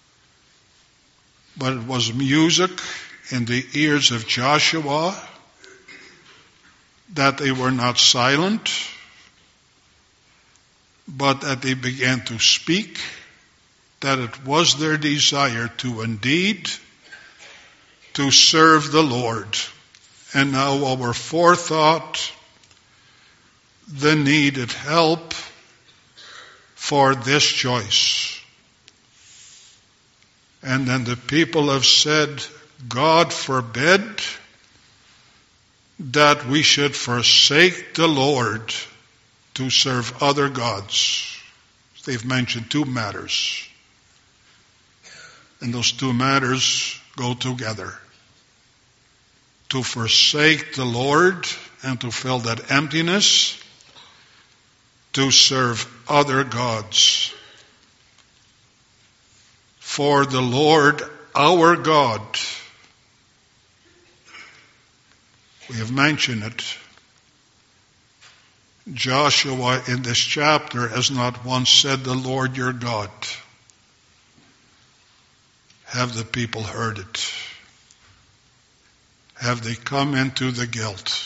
But it was music in the ears of Joshua that they were not silent, but that they began to speak, that it was their desire to indeed to serve the Lord. And now our forethought, the needed help for this choice. And then the people have said, God forbid that we should forsake the Lord to serve other gods. They've mentioned two matters. And those two matters go together. To forsake the Lord and to fill that emptiness, to serve other gods. For the Lord our God, we have mentioned it, Joshua in this chapter has not once said the Lord your God. Have the people heard it? Have they come into the guilt?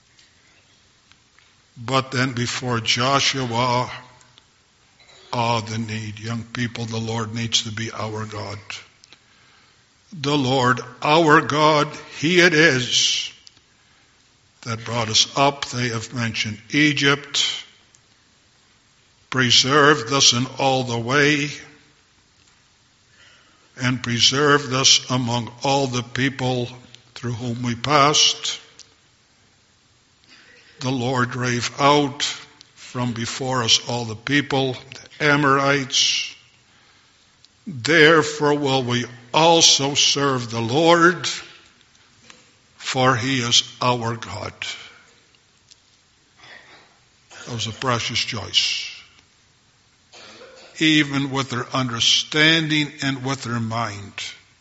But then before Joshua, oh, the need. Young people, the Lord needs to be our God. The Lord our God, He it is that brought us up. They have mentioned Egypt, preserved us in all the way, and preserved us among all the people through whom we passed. The Lord drave out from before us all the people, the Amorites. Therefore will we also serve the Lord, for He is our God. That was a precious choice. even with their understanding and with their mind,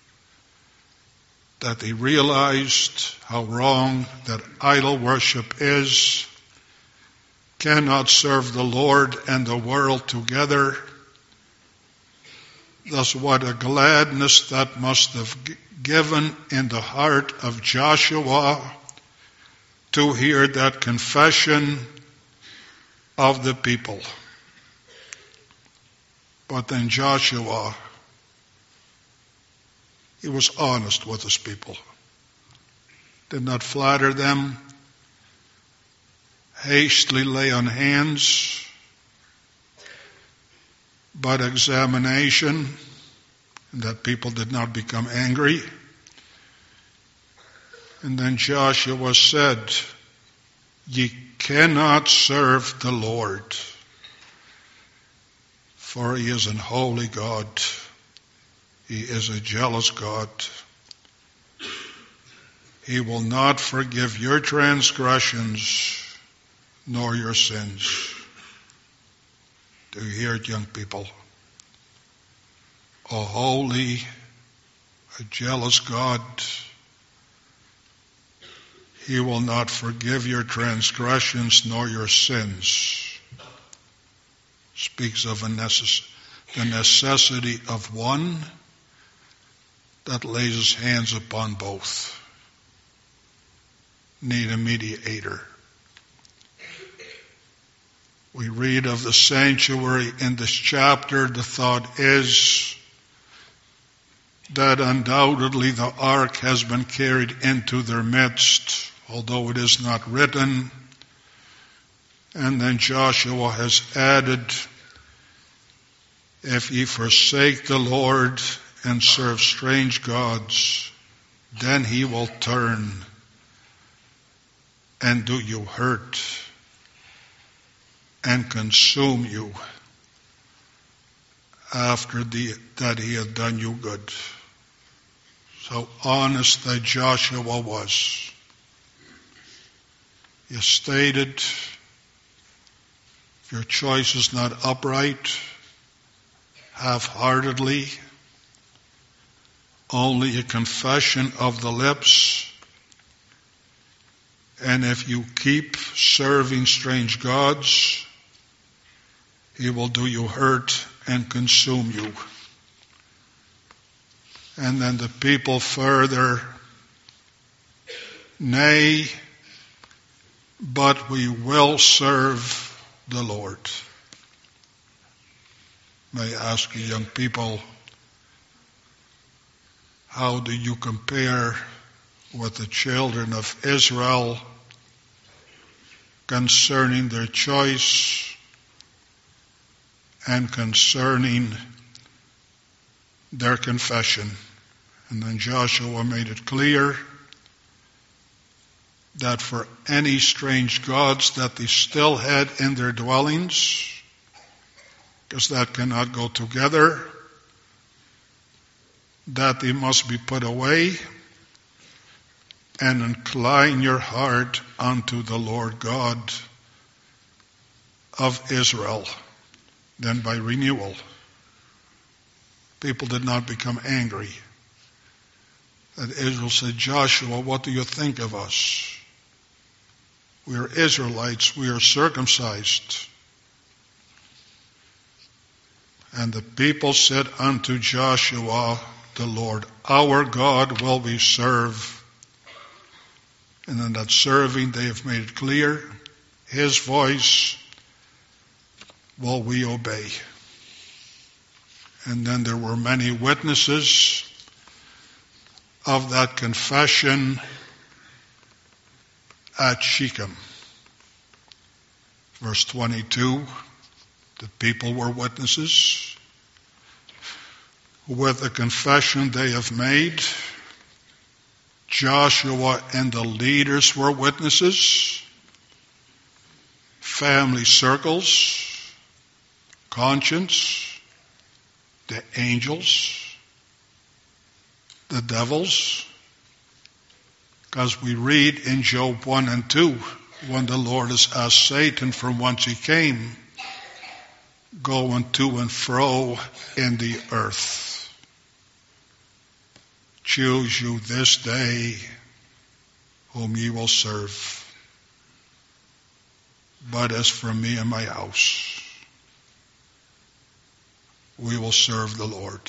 that they realized how wrong that idol worship is, cannot serve the Lord and the world together. Thus, what a gladness that must have given in the heart of Joshua to hear that confession of the people. But then Joshua, he was honest with his people, did not flatter them, hastily lay on hands, but examination, and that people did not become angry. And then Joshua said, "Ye cannot serve the Lord, for he is an holy God. He is a jealous God. He will not forgive your transgressions nor your sins." Do you hear it, young people? A holy, a jealous God. He will not forgive your transgressions nor your sins. Speaks of a necess- the necessity of one that lays his hands upon both. Need a mediator. We read of the sanctuary in this chapter. The thought is that undoubtedly the ark has been carried into their midst, although it is not written. And then Joshua has added, "If ye forsake the Lord and serve strange gods, then he will turn and do you hurt and consume you after the, that he had done you good." So honest that Joshua was. He stated, if your choice is not upright, half-heartedly, only a confession of the lips, and if you keep serving strange gods, he will do you hurt and consume you. And then the people further, "Nay, but we will serve the Lord." May I ask you, young people, how do you compare with the children of Israel concerning their choice and concerning their confession? And then Joshua made it clear that for any strange gods that they still had in their dwellings, because that cannot go together, that they must be put away, and incline your heart unto the Lord God of Israel. Then by renewal, people did not become angry. That Israel said, "Joshua, what do you think of us? We are Israelites, we are circumcised." And the people said unto Joshua, "The Lord our God will we serve." And in that serving, they have made it clear, his voice will we obey. And then there were many witnesses of that confession at Shechem. Verse twenty-two, the people were witnesses. With the confession they have made, Joshua and the leaders were witnesses. Family circles, conscience, the angels, the devils. Because we read in Job one and two, when the Lord has asked Satan from whence he came, going to and fro in the earth. Choose you this day whom ye will serve. But as for me and my house, we will serve the Lord.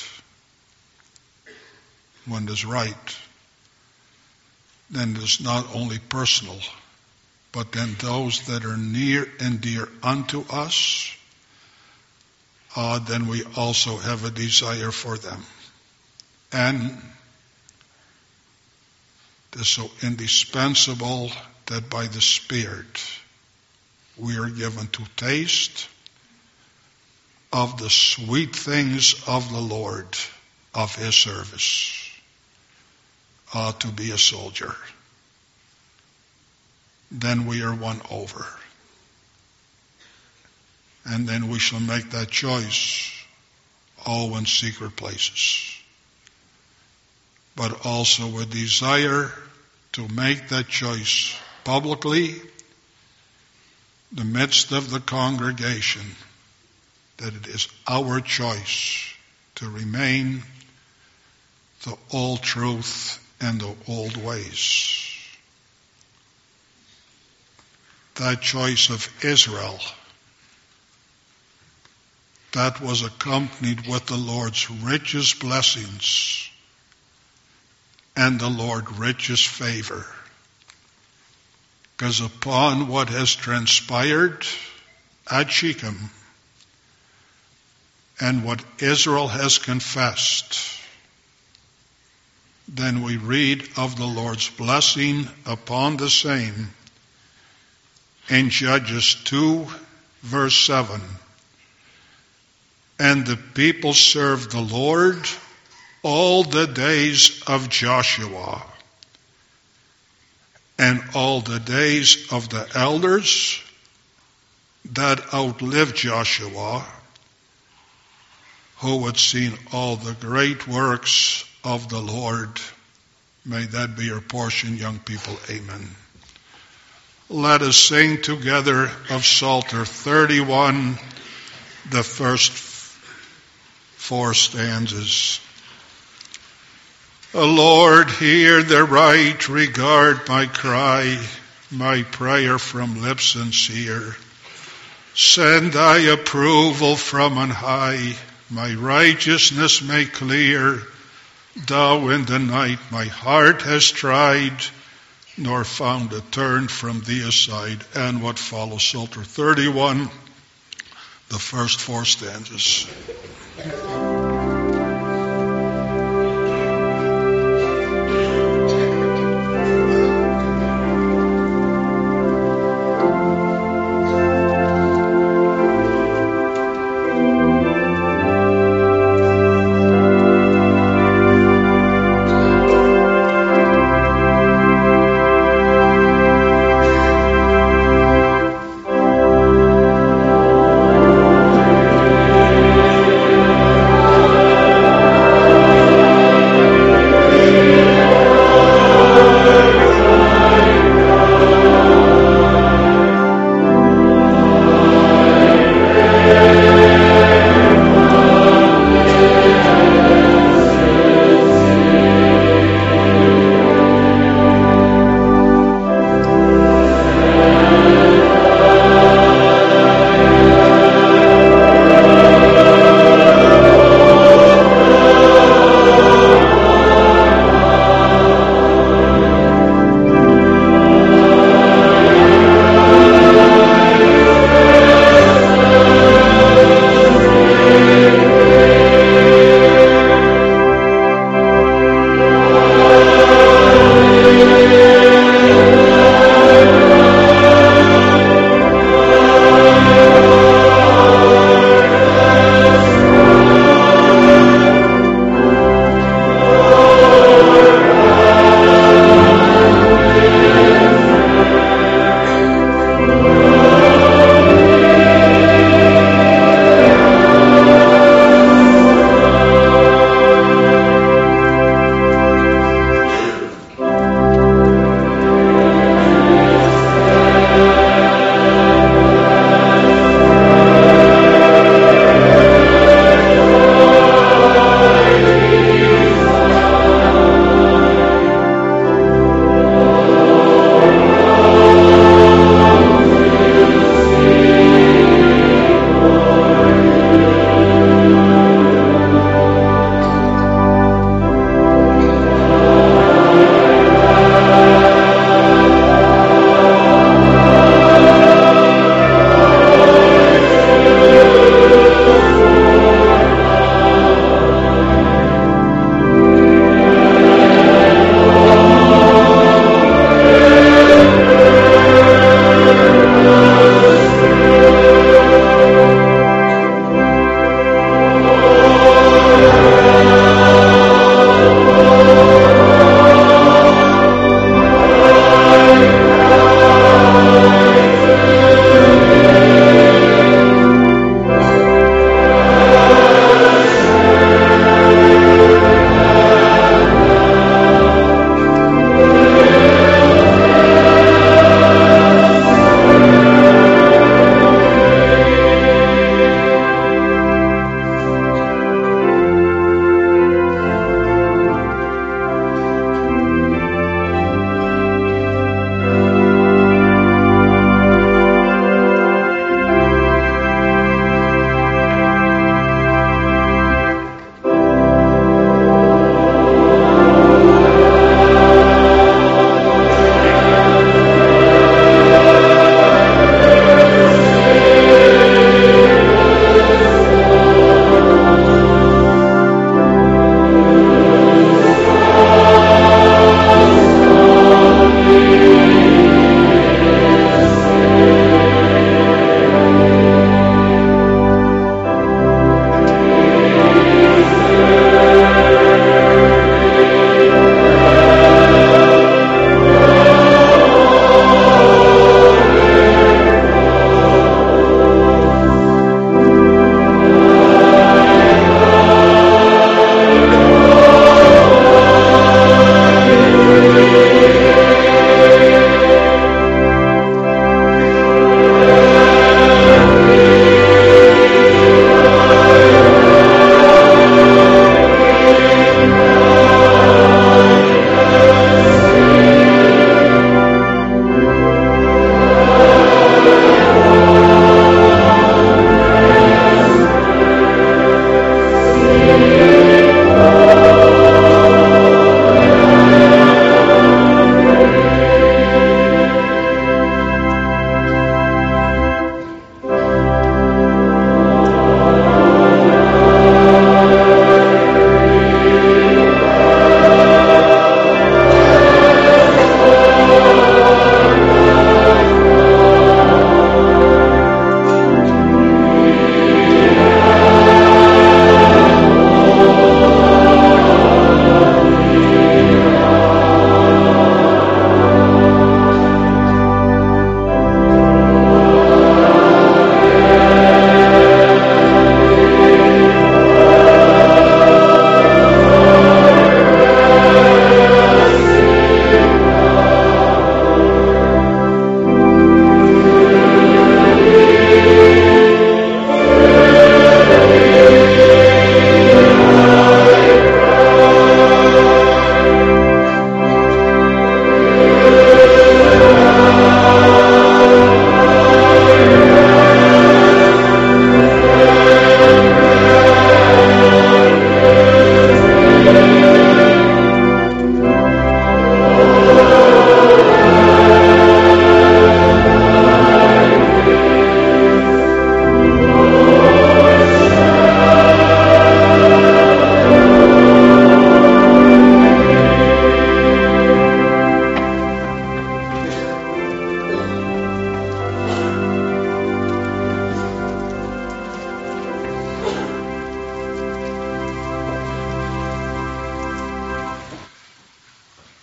When it is right, then it is not only personal, but then those that are near and dear unto us, uh, then we also have a desire for them. And it is so indispensable that by the Spirit we are given to taste of the sweet things of the Lord, of His service, uh, to be a soldier. Then we are won over. And then we shall make that choice, all in secret places. But also a desire to make that choice publicly, the midst of the congregation, that it is our choice to remain the old truth and the old ways. That choice of Israel, that was accompanied with the Lord's richest blessings and the Lord's richest favor. Because upon what has transpired at Shechem and what Israel has confessed, then we read of the Lord's blessing upon the same in Judges two, verse seven. And the people served the Lord all the days of Joshua and all the days of the elders that outlived Joshua, who had seen all the great works of the Lord. May that be your portion, young people. Amen. Let us sing together of Psalter thirty-one, the first four stanzas. O Lord, hear the right, regard my cry, my prayer from lips sincere. Send thy approval from on high, my righteousness make clear. Thou in the night my heart hast tried, nor found a turn from thee aside. And what follows, Psalter thirty-one, the first four stanzas. Thank you.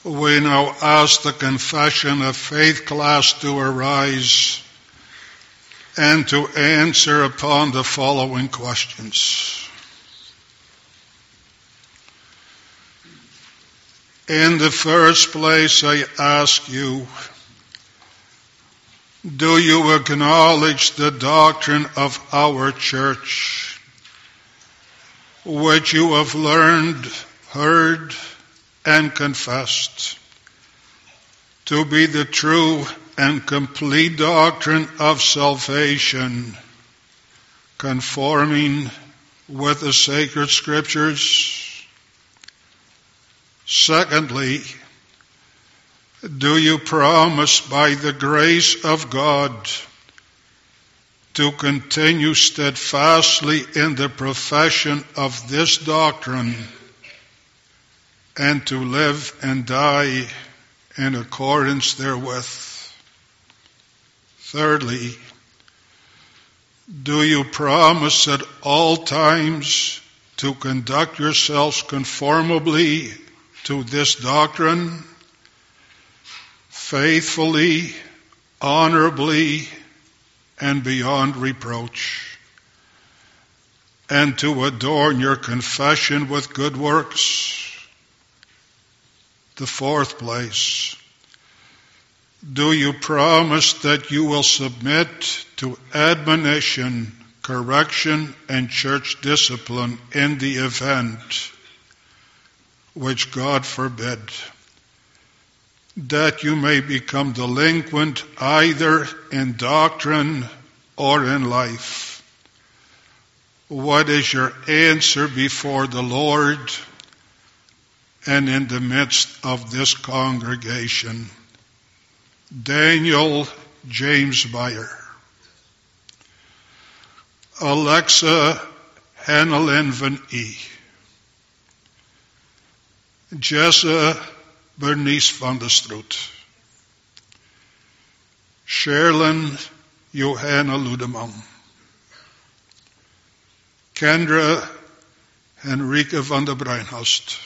We now ask the Confession of Faith class to arise and to answer upon the following questions. In the first place, I ask you, do you acknowledge the doctrine of our church, which you have learned, heard, and confessed to be the true and complete doctrine of salvation, conforming with the sacred scriptures? Secondly, do you promise by the grace of God to continue steadfastly in the profession of this doctrine and to live and die in accordance therewith? Thirdly, do you promise at all times to conduct yourselves conformably to this doctrine, faithfully, honorably, and beyond reproach, and to adorn your confession with good works? The fourth place, do you promise that you will submit to admonition, correction, and church discipline in the event, which God forbid, that you may become delinquent either in doctrine or in life? What is your answer before the Lord and in the midst of this congregation? Daniel James Meyer. Alexa Hannelyn van E. Jessa Bernice van der Stroet. Sherlyn Johanna Ludeman. Kendra Henrike van der Breinhorst.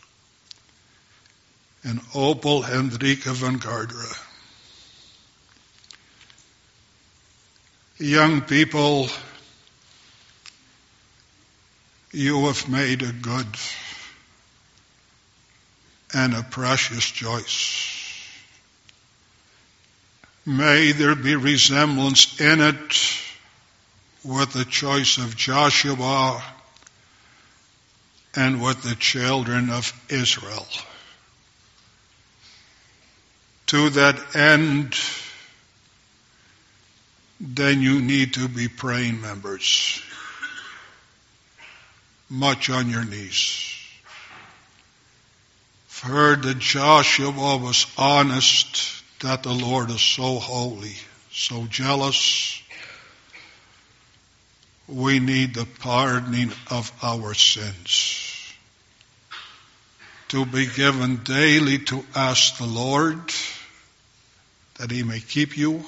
And Opal Hendrike van Gardera. Young people, you have made a good and a precious choice. May there be resemblance in it with the choice of Joshua and with the children of Israel. To that end, then you need to be praying members, much on your knees. I've heard that Joshua was honest, that the Lord is so holy, so jealous. We need the pardoning of our sins, to be given daily to ask the Lord that He may keep you,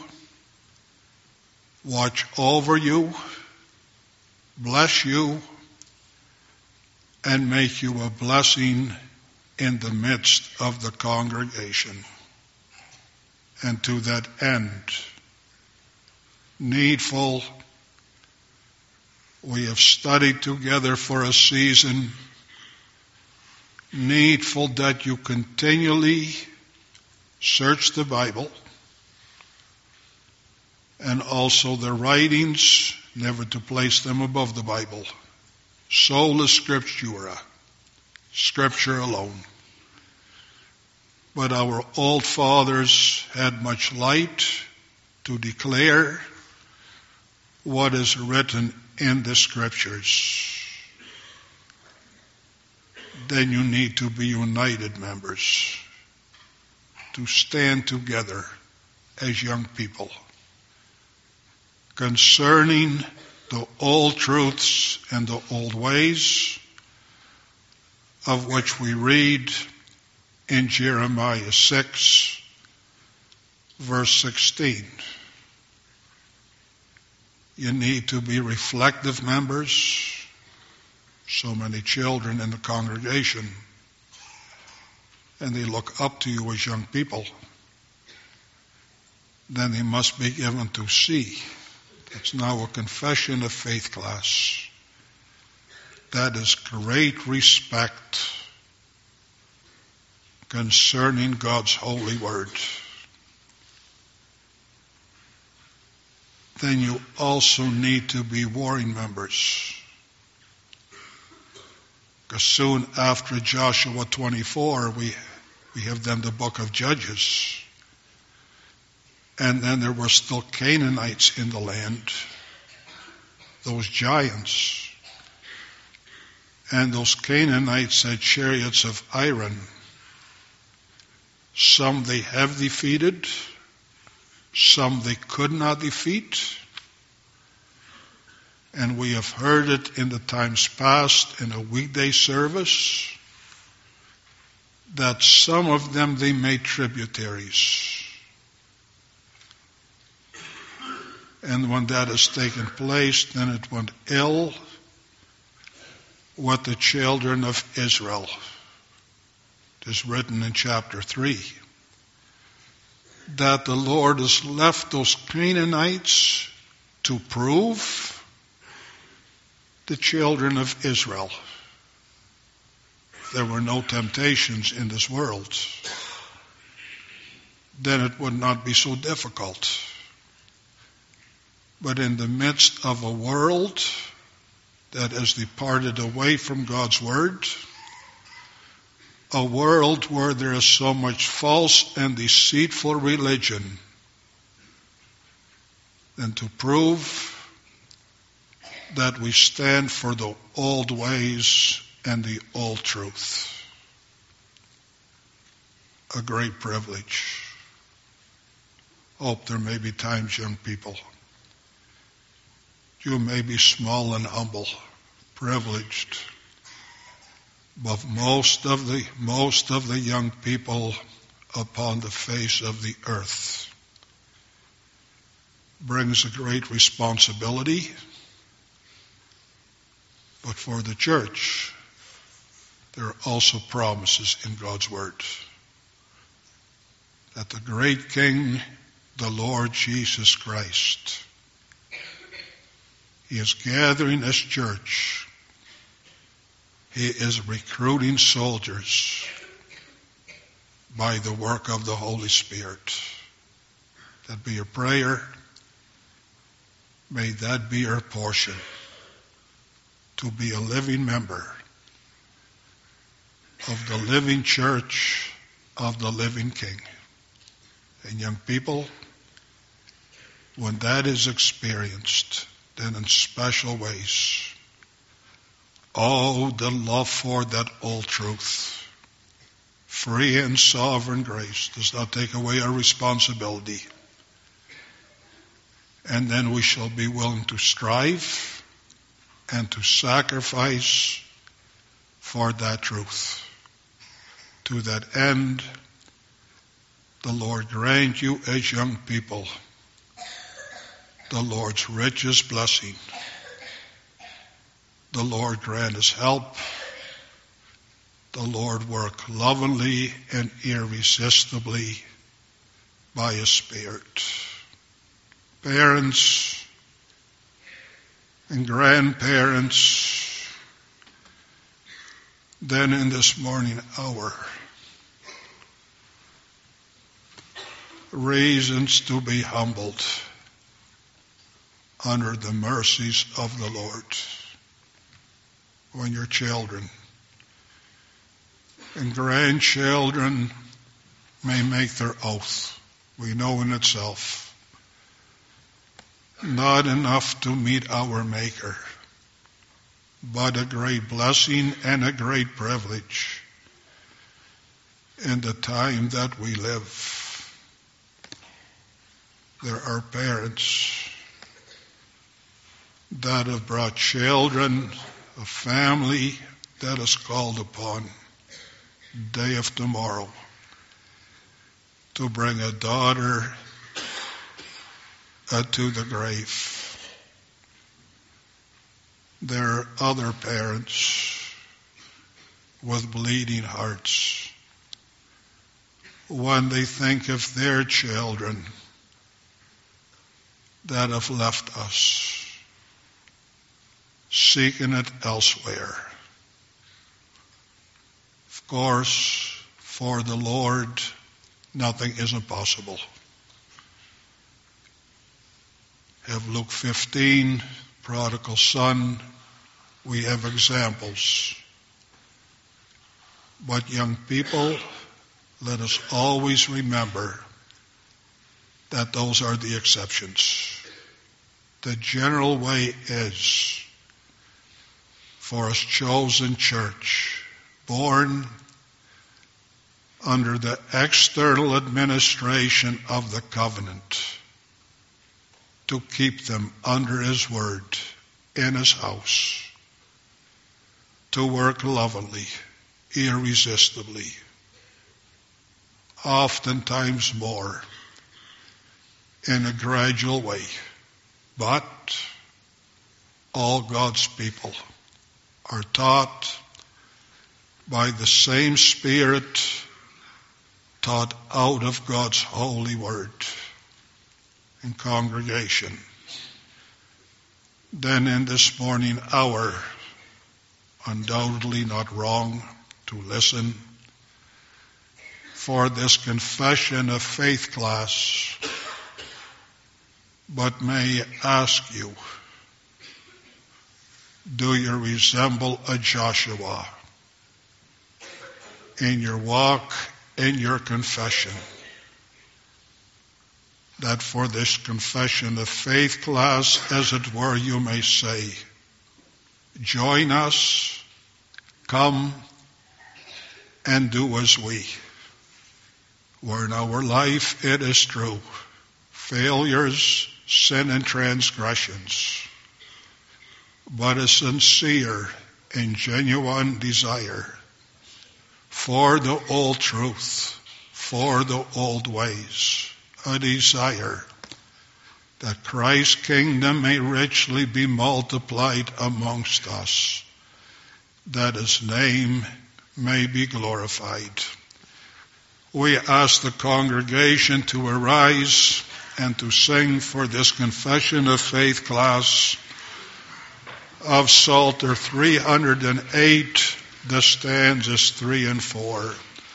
watch over you, bless you, and make you a blessing in the midst of the congregation. And to that end, needful, we have studied together for a season, needful that you continually search the Bible and also the writings, never to place them above the Bible. Sola Scriptura, Scripture alone. But our old fathers had much light to declare what is written in the Scriptures. Then you need to be united members, to stand together as young people concerning the old truths and the old ways of which we read in Jeremiah six, verse sixteen. You need to be reflective members. So many children in the congregation. and they look up to you as young people, then they must be given to see. It's now a confession of faith class. That is great respect concerning God's holy word. Then you also need to be warring members. Because soon after Joshua twenty-four, we, we have then the book of Judges. And then there were still Canaanites in the land, those giants. And those Canaanites had chariots of iron. Some they have defeated, some they could not defeat. And we have heard it in the times past in a weekday service that some of them they made tributaries. And when that has taken place, then it went ill with the children of Israel. It is written in chapter three that the Lord has left those Canaanites to prove the children of Israel. If there were no temptations in this world, then it would not be so difficult. But in the midst of a world that has departed away from God's word, a world where there is so much false and deceitful religion, then to prove that we stand for the old ways and the old truth. A great privilege. Hope there may be times, young people, you may be small and humble, privileged, but most of the most of the young people upon the face of the earth brings a great responsibility. But for the church, there are also promises in God's word that the great King, the Lord Jesus Christ, He is gathering His church. He is recruiting soldiers by the work of the Holy Spirit. That be your prayer. May that be your portion, to be a living member of the living church of the living King. And young people, when that is experienced, then in special ways, oh, the love for that old truth, free and sovereign grace, does not take away our responsibility. And then we shall be willing to strive and to sacrifice for that truth. To that end, the Lord grant you as young people the Lord's richest blessing. The Lord grant His help. The Lord work lovingly and irresistibly by His Spirit. Parents and grandparents, then in this morning hour, reasons to be humbled under the mercies of the Lord. When your children and grandchildren may make their oath, we know in itself, not enough to meet our Maker, but a great blessing and a great privilege in the time that we live. There are parents that have brought children, a family that is called upon day of tomorrow to bring a daughter uh, to the grave. There are other parents with bleeding hearts when they think of their children that have left us, seeking it elsewhere. Of course, for the Lord, nothing is impossible. Have Luke fifteen, prodigal son, we have examples. But young people, let us always remember that those are the exceptions. The general way is for us chosen church, born under the external administration of the covenant, to keep them under his word in his house, to work lovingly, irresistibly, oftentimes more, in a gradual way. But all God's people are taught by the same Spirit, taught out of God's holy word in congregation. Then in this morning hour, undoubtedly not wrong to listen for this confession of faith class, but may I ask you, do you resemble a Joshua in your walk, in your confession? That for this confession of faith class, as it were, you may say, join us, come and do as we. Where in our life it is true, failures, sin and transgressions, but a sincere and genuine desire for the old truth, for the old ways, a desire that Christ's kingdom may richly be multiplied amongst us, that his name may be glorified. We ask the congregation to arise and to sing for this confession of faith class of Psalter three hundred eight, the stanzas three and four.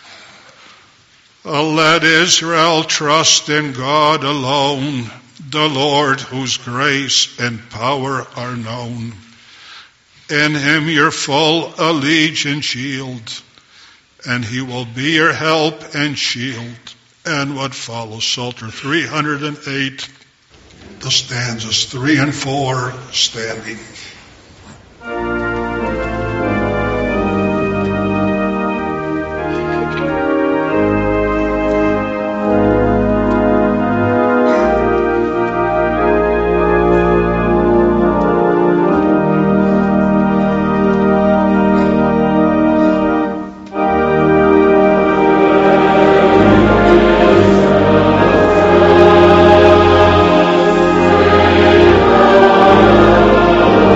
Oh, let Israel trust in God alone, the Lord whose grace and power are known. In him your full allegiance yield, and he will be your help and shield. And what follows, Psalter three hundred eight, the stanzas three and four, standing. Oh,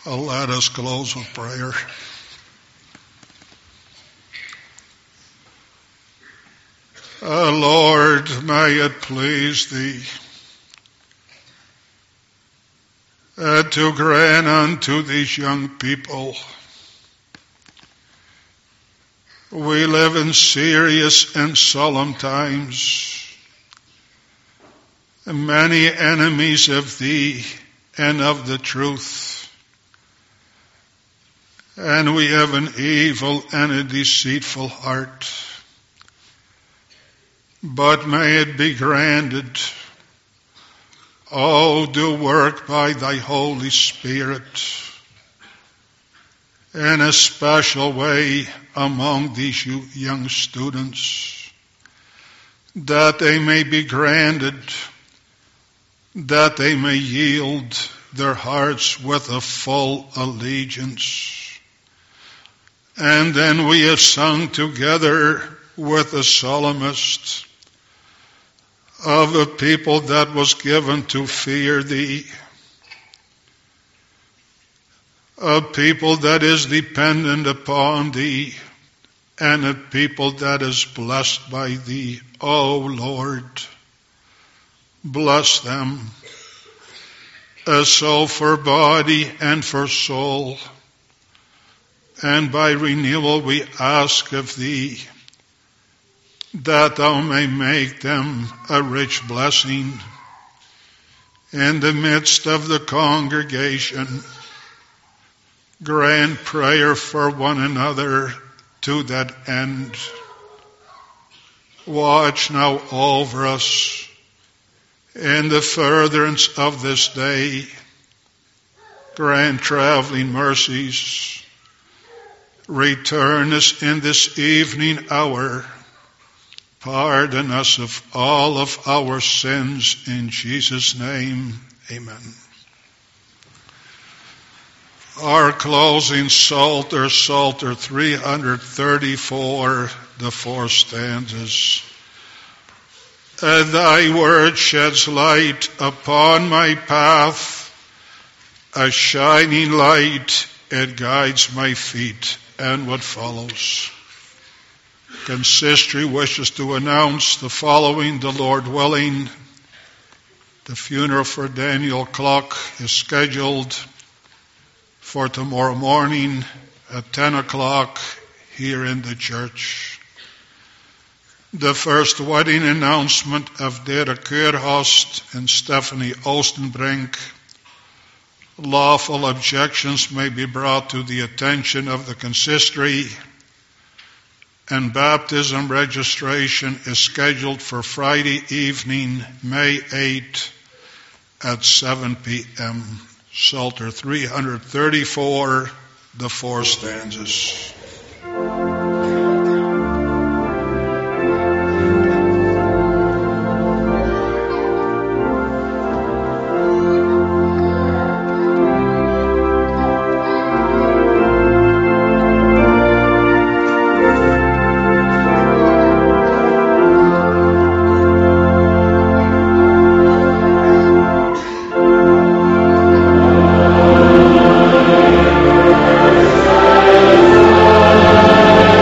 Let us close with prayer. Uh, Lord, may it please Thee uh, to grant unto these young people. We live in serious and solemn times. Many enemies of Thee and of the truth. And we have an evil and a deceitful heart. But may it be granted, oh, do work by Thy Holy Spirit in a special way among these young students, that they may be granted, that they may yield their hearts with a full allegiance. And then we have sung together with the psalmist of a people that was given to fear Thee, a people that is dependent upon Thee, and a people that is blessed by Thee. O Lord, bless them, as so for body and for soul. And by renewal we ask of Thee that Thou may make them a rich blessing in the midst of the congregation. Grant prayer for one another to that end. Watch now over us in the furtherance of this day. Grant traveling mercies. Return us in this evening hour. Pardon us of all of our sins in Jesus' name. Amen. Our closing Psalter, Psalter three thirty-four, the four stanzas. And Thy word sheds light upon my path, a shining light, it guides my feet. And what follows. Consistory wishes to announce the following, the Lord willing. The funeral for Daniel Clark is scheduled for tomorrow morning at ten o'clock here in the church. The first wedding announcement of Dera Keurhorst and Stephanie Oostenbrink. Lawful objections may be brought to the attention of the consistory, and baptism registration is scheduled for Friday evening, May eighth at seven p.m. Psalter three thirty-four, the four stanzas. Amen.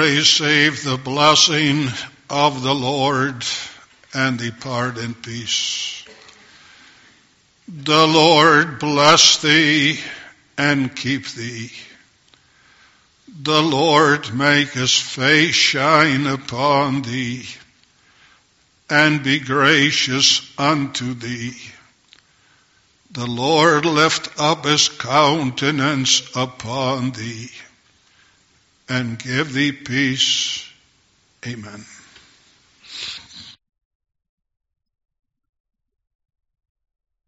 receive the blessing of the Lord and depart in peace. The Lord bless thee and keep thee. The Lord make his face shine upon thee and be gracious unto thee. The Lord lift up his countenance upon thee and give thee peace. Amen.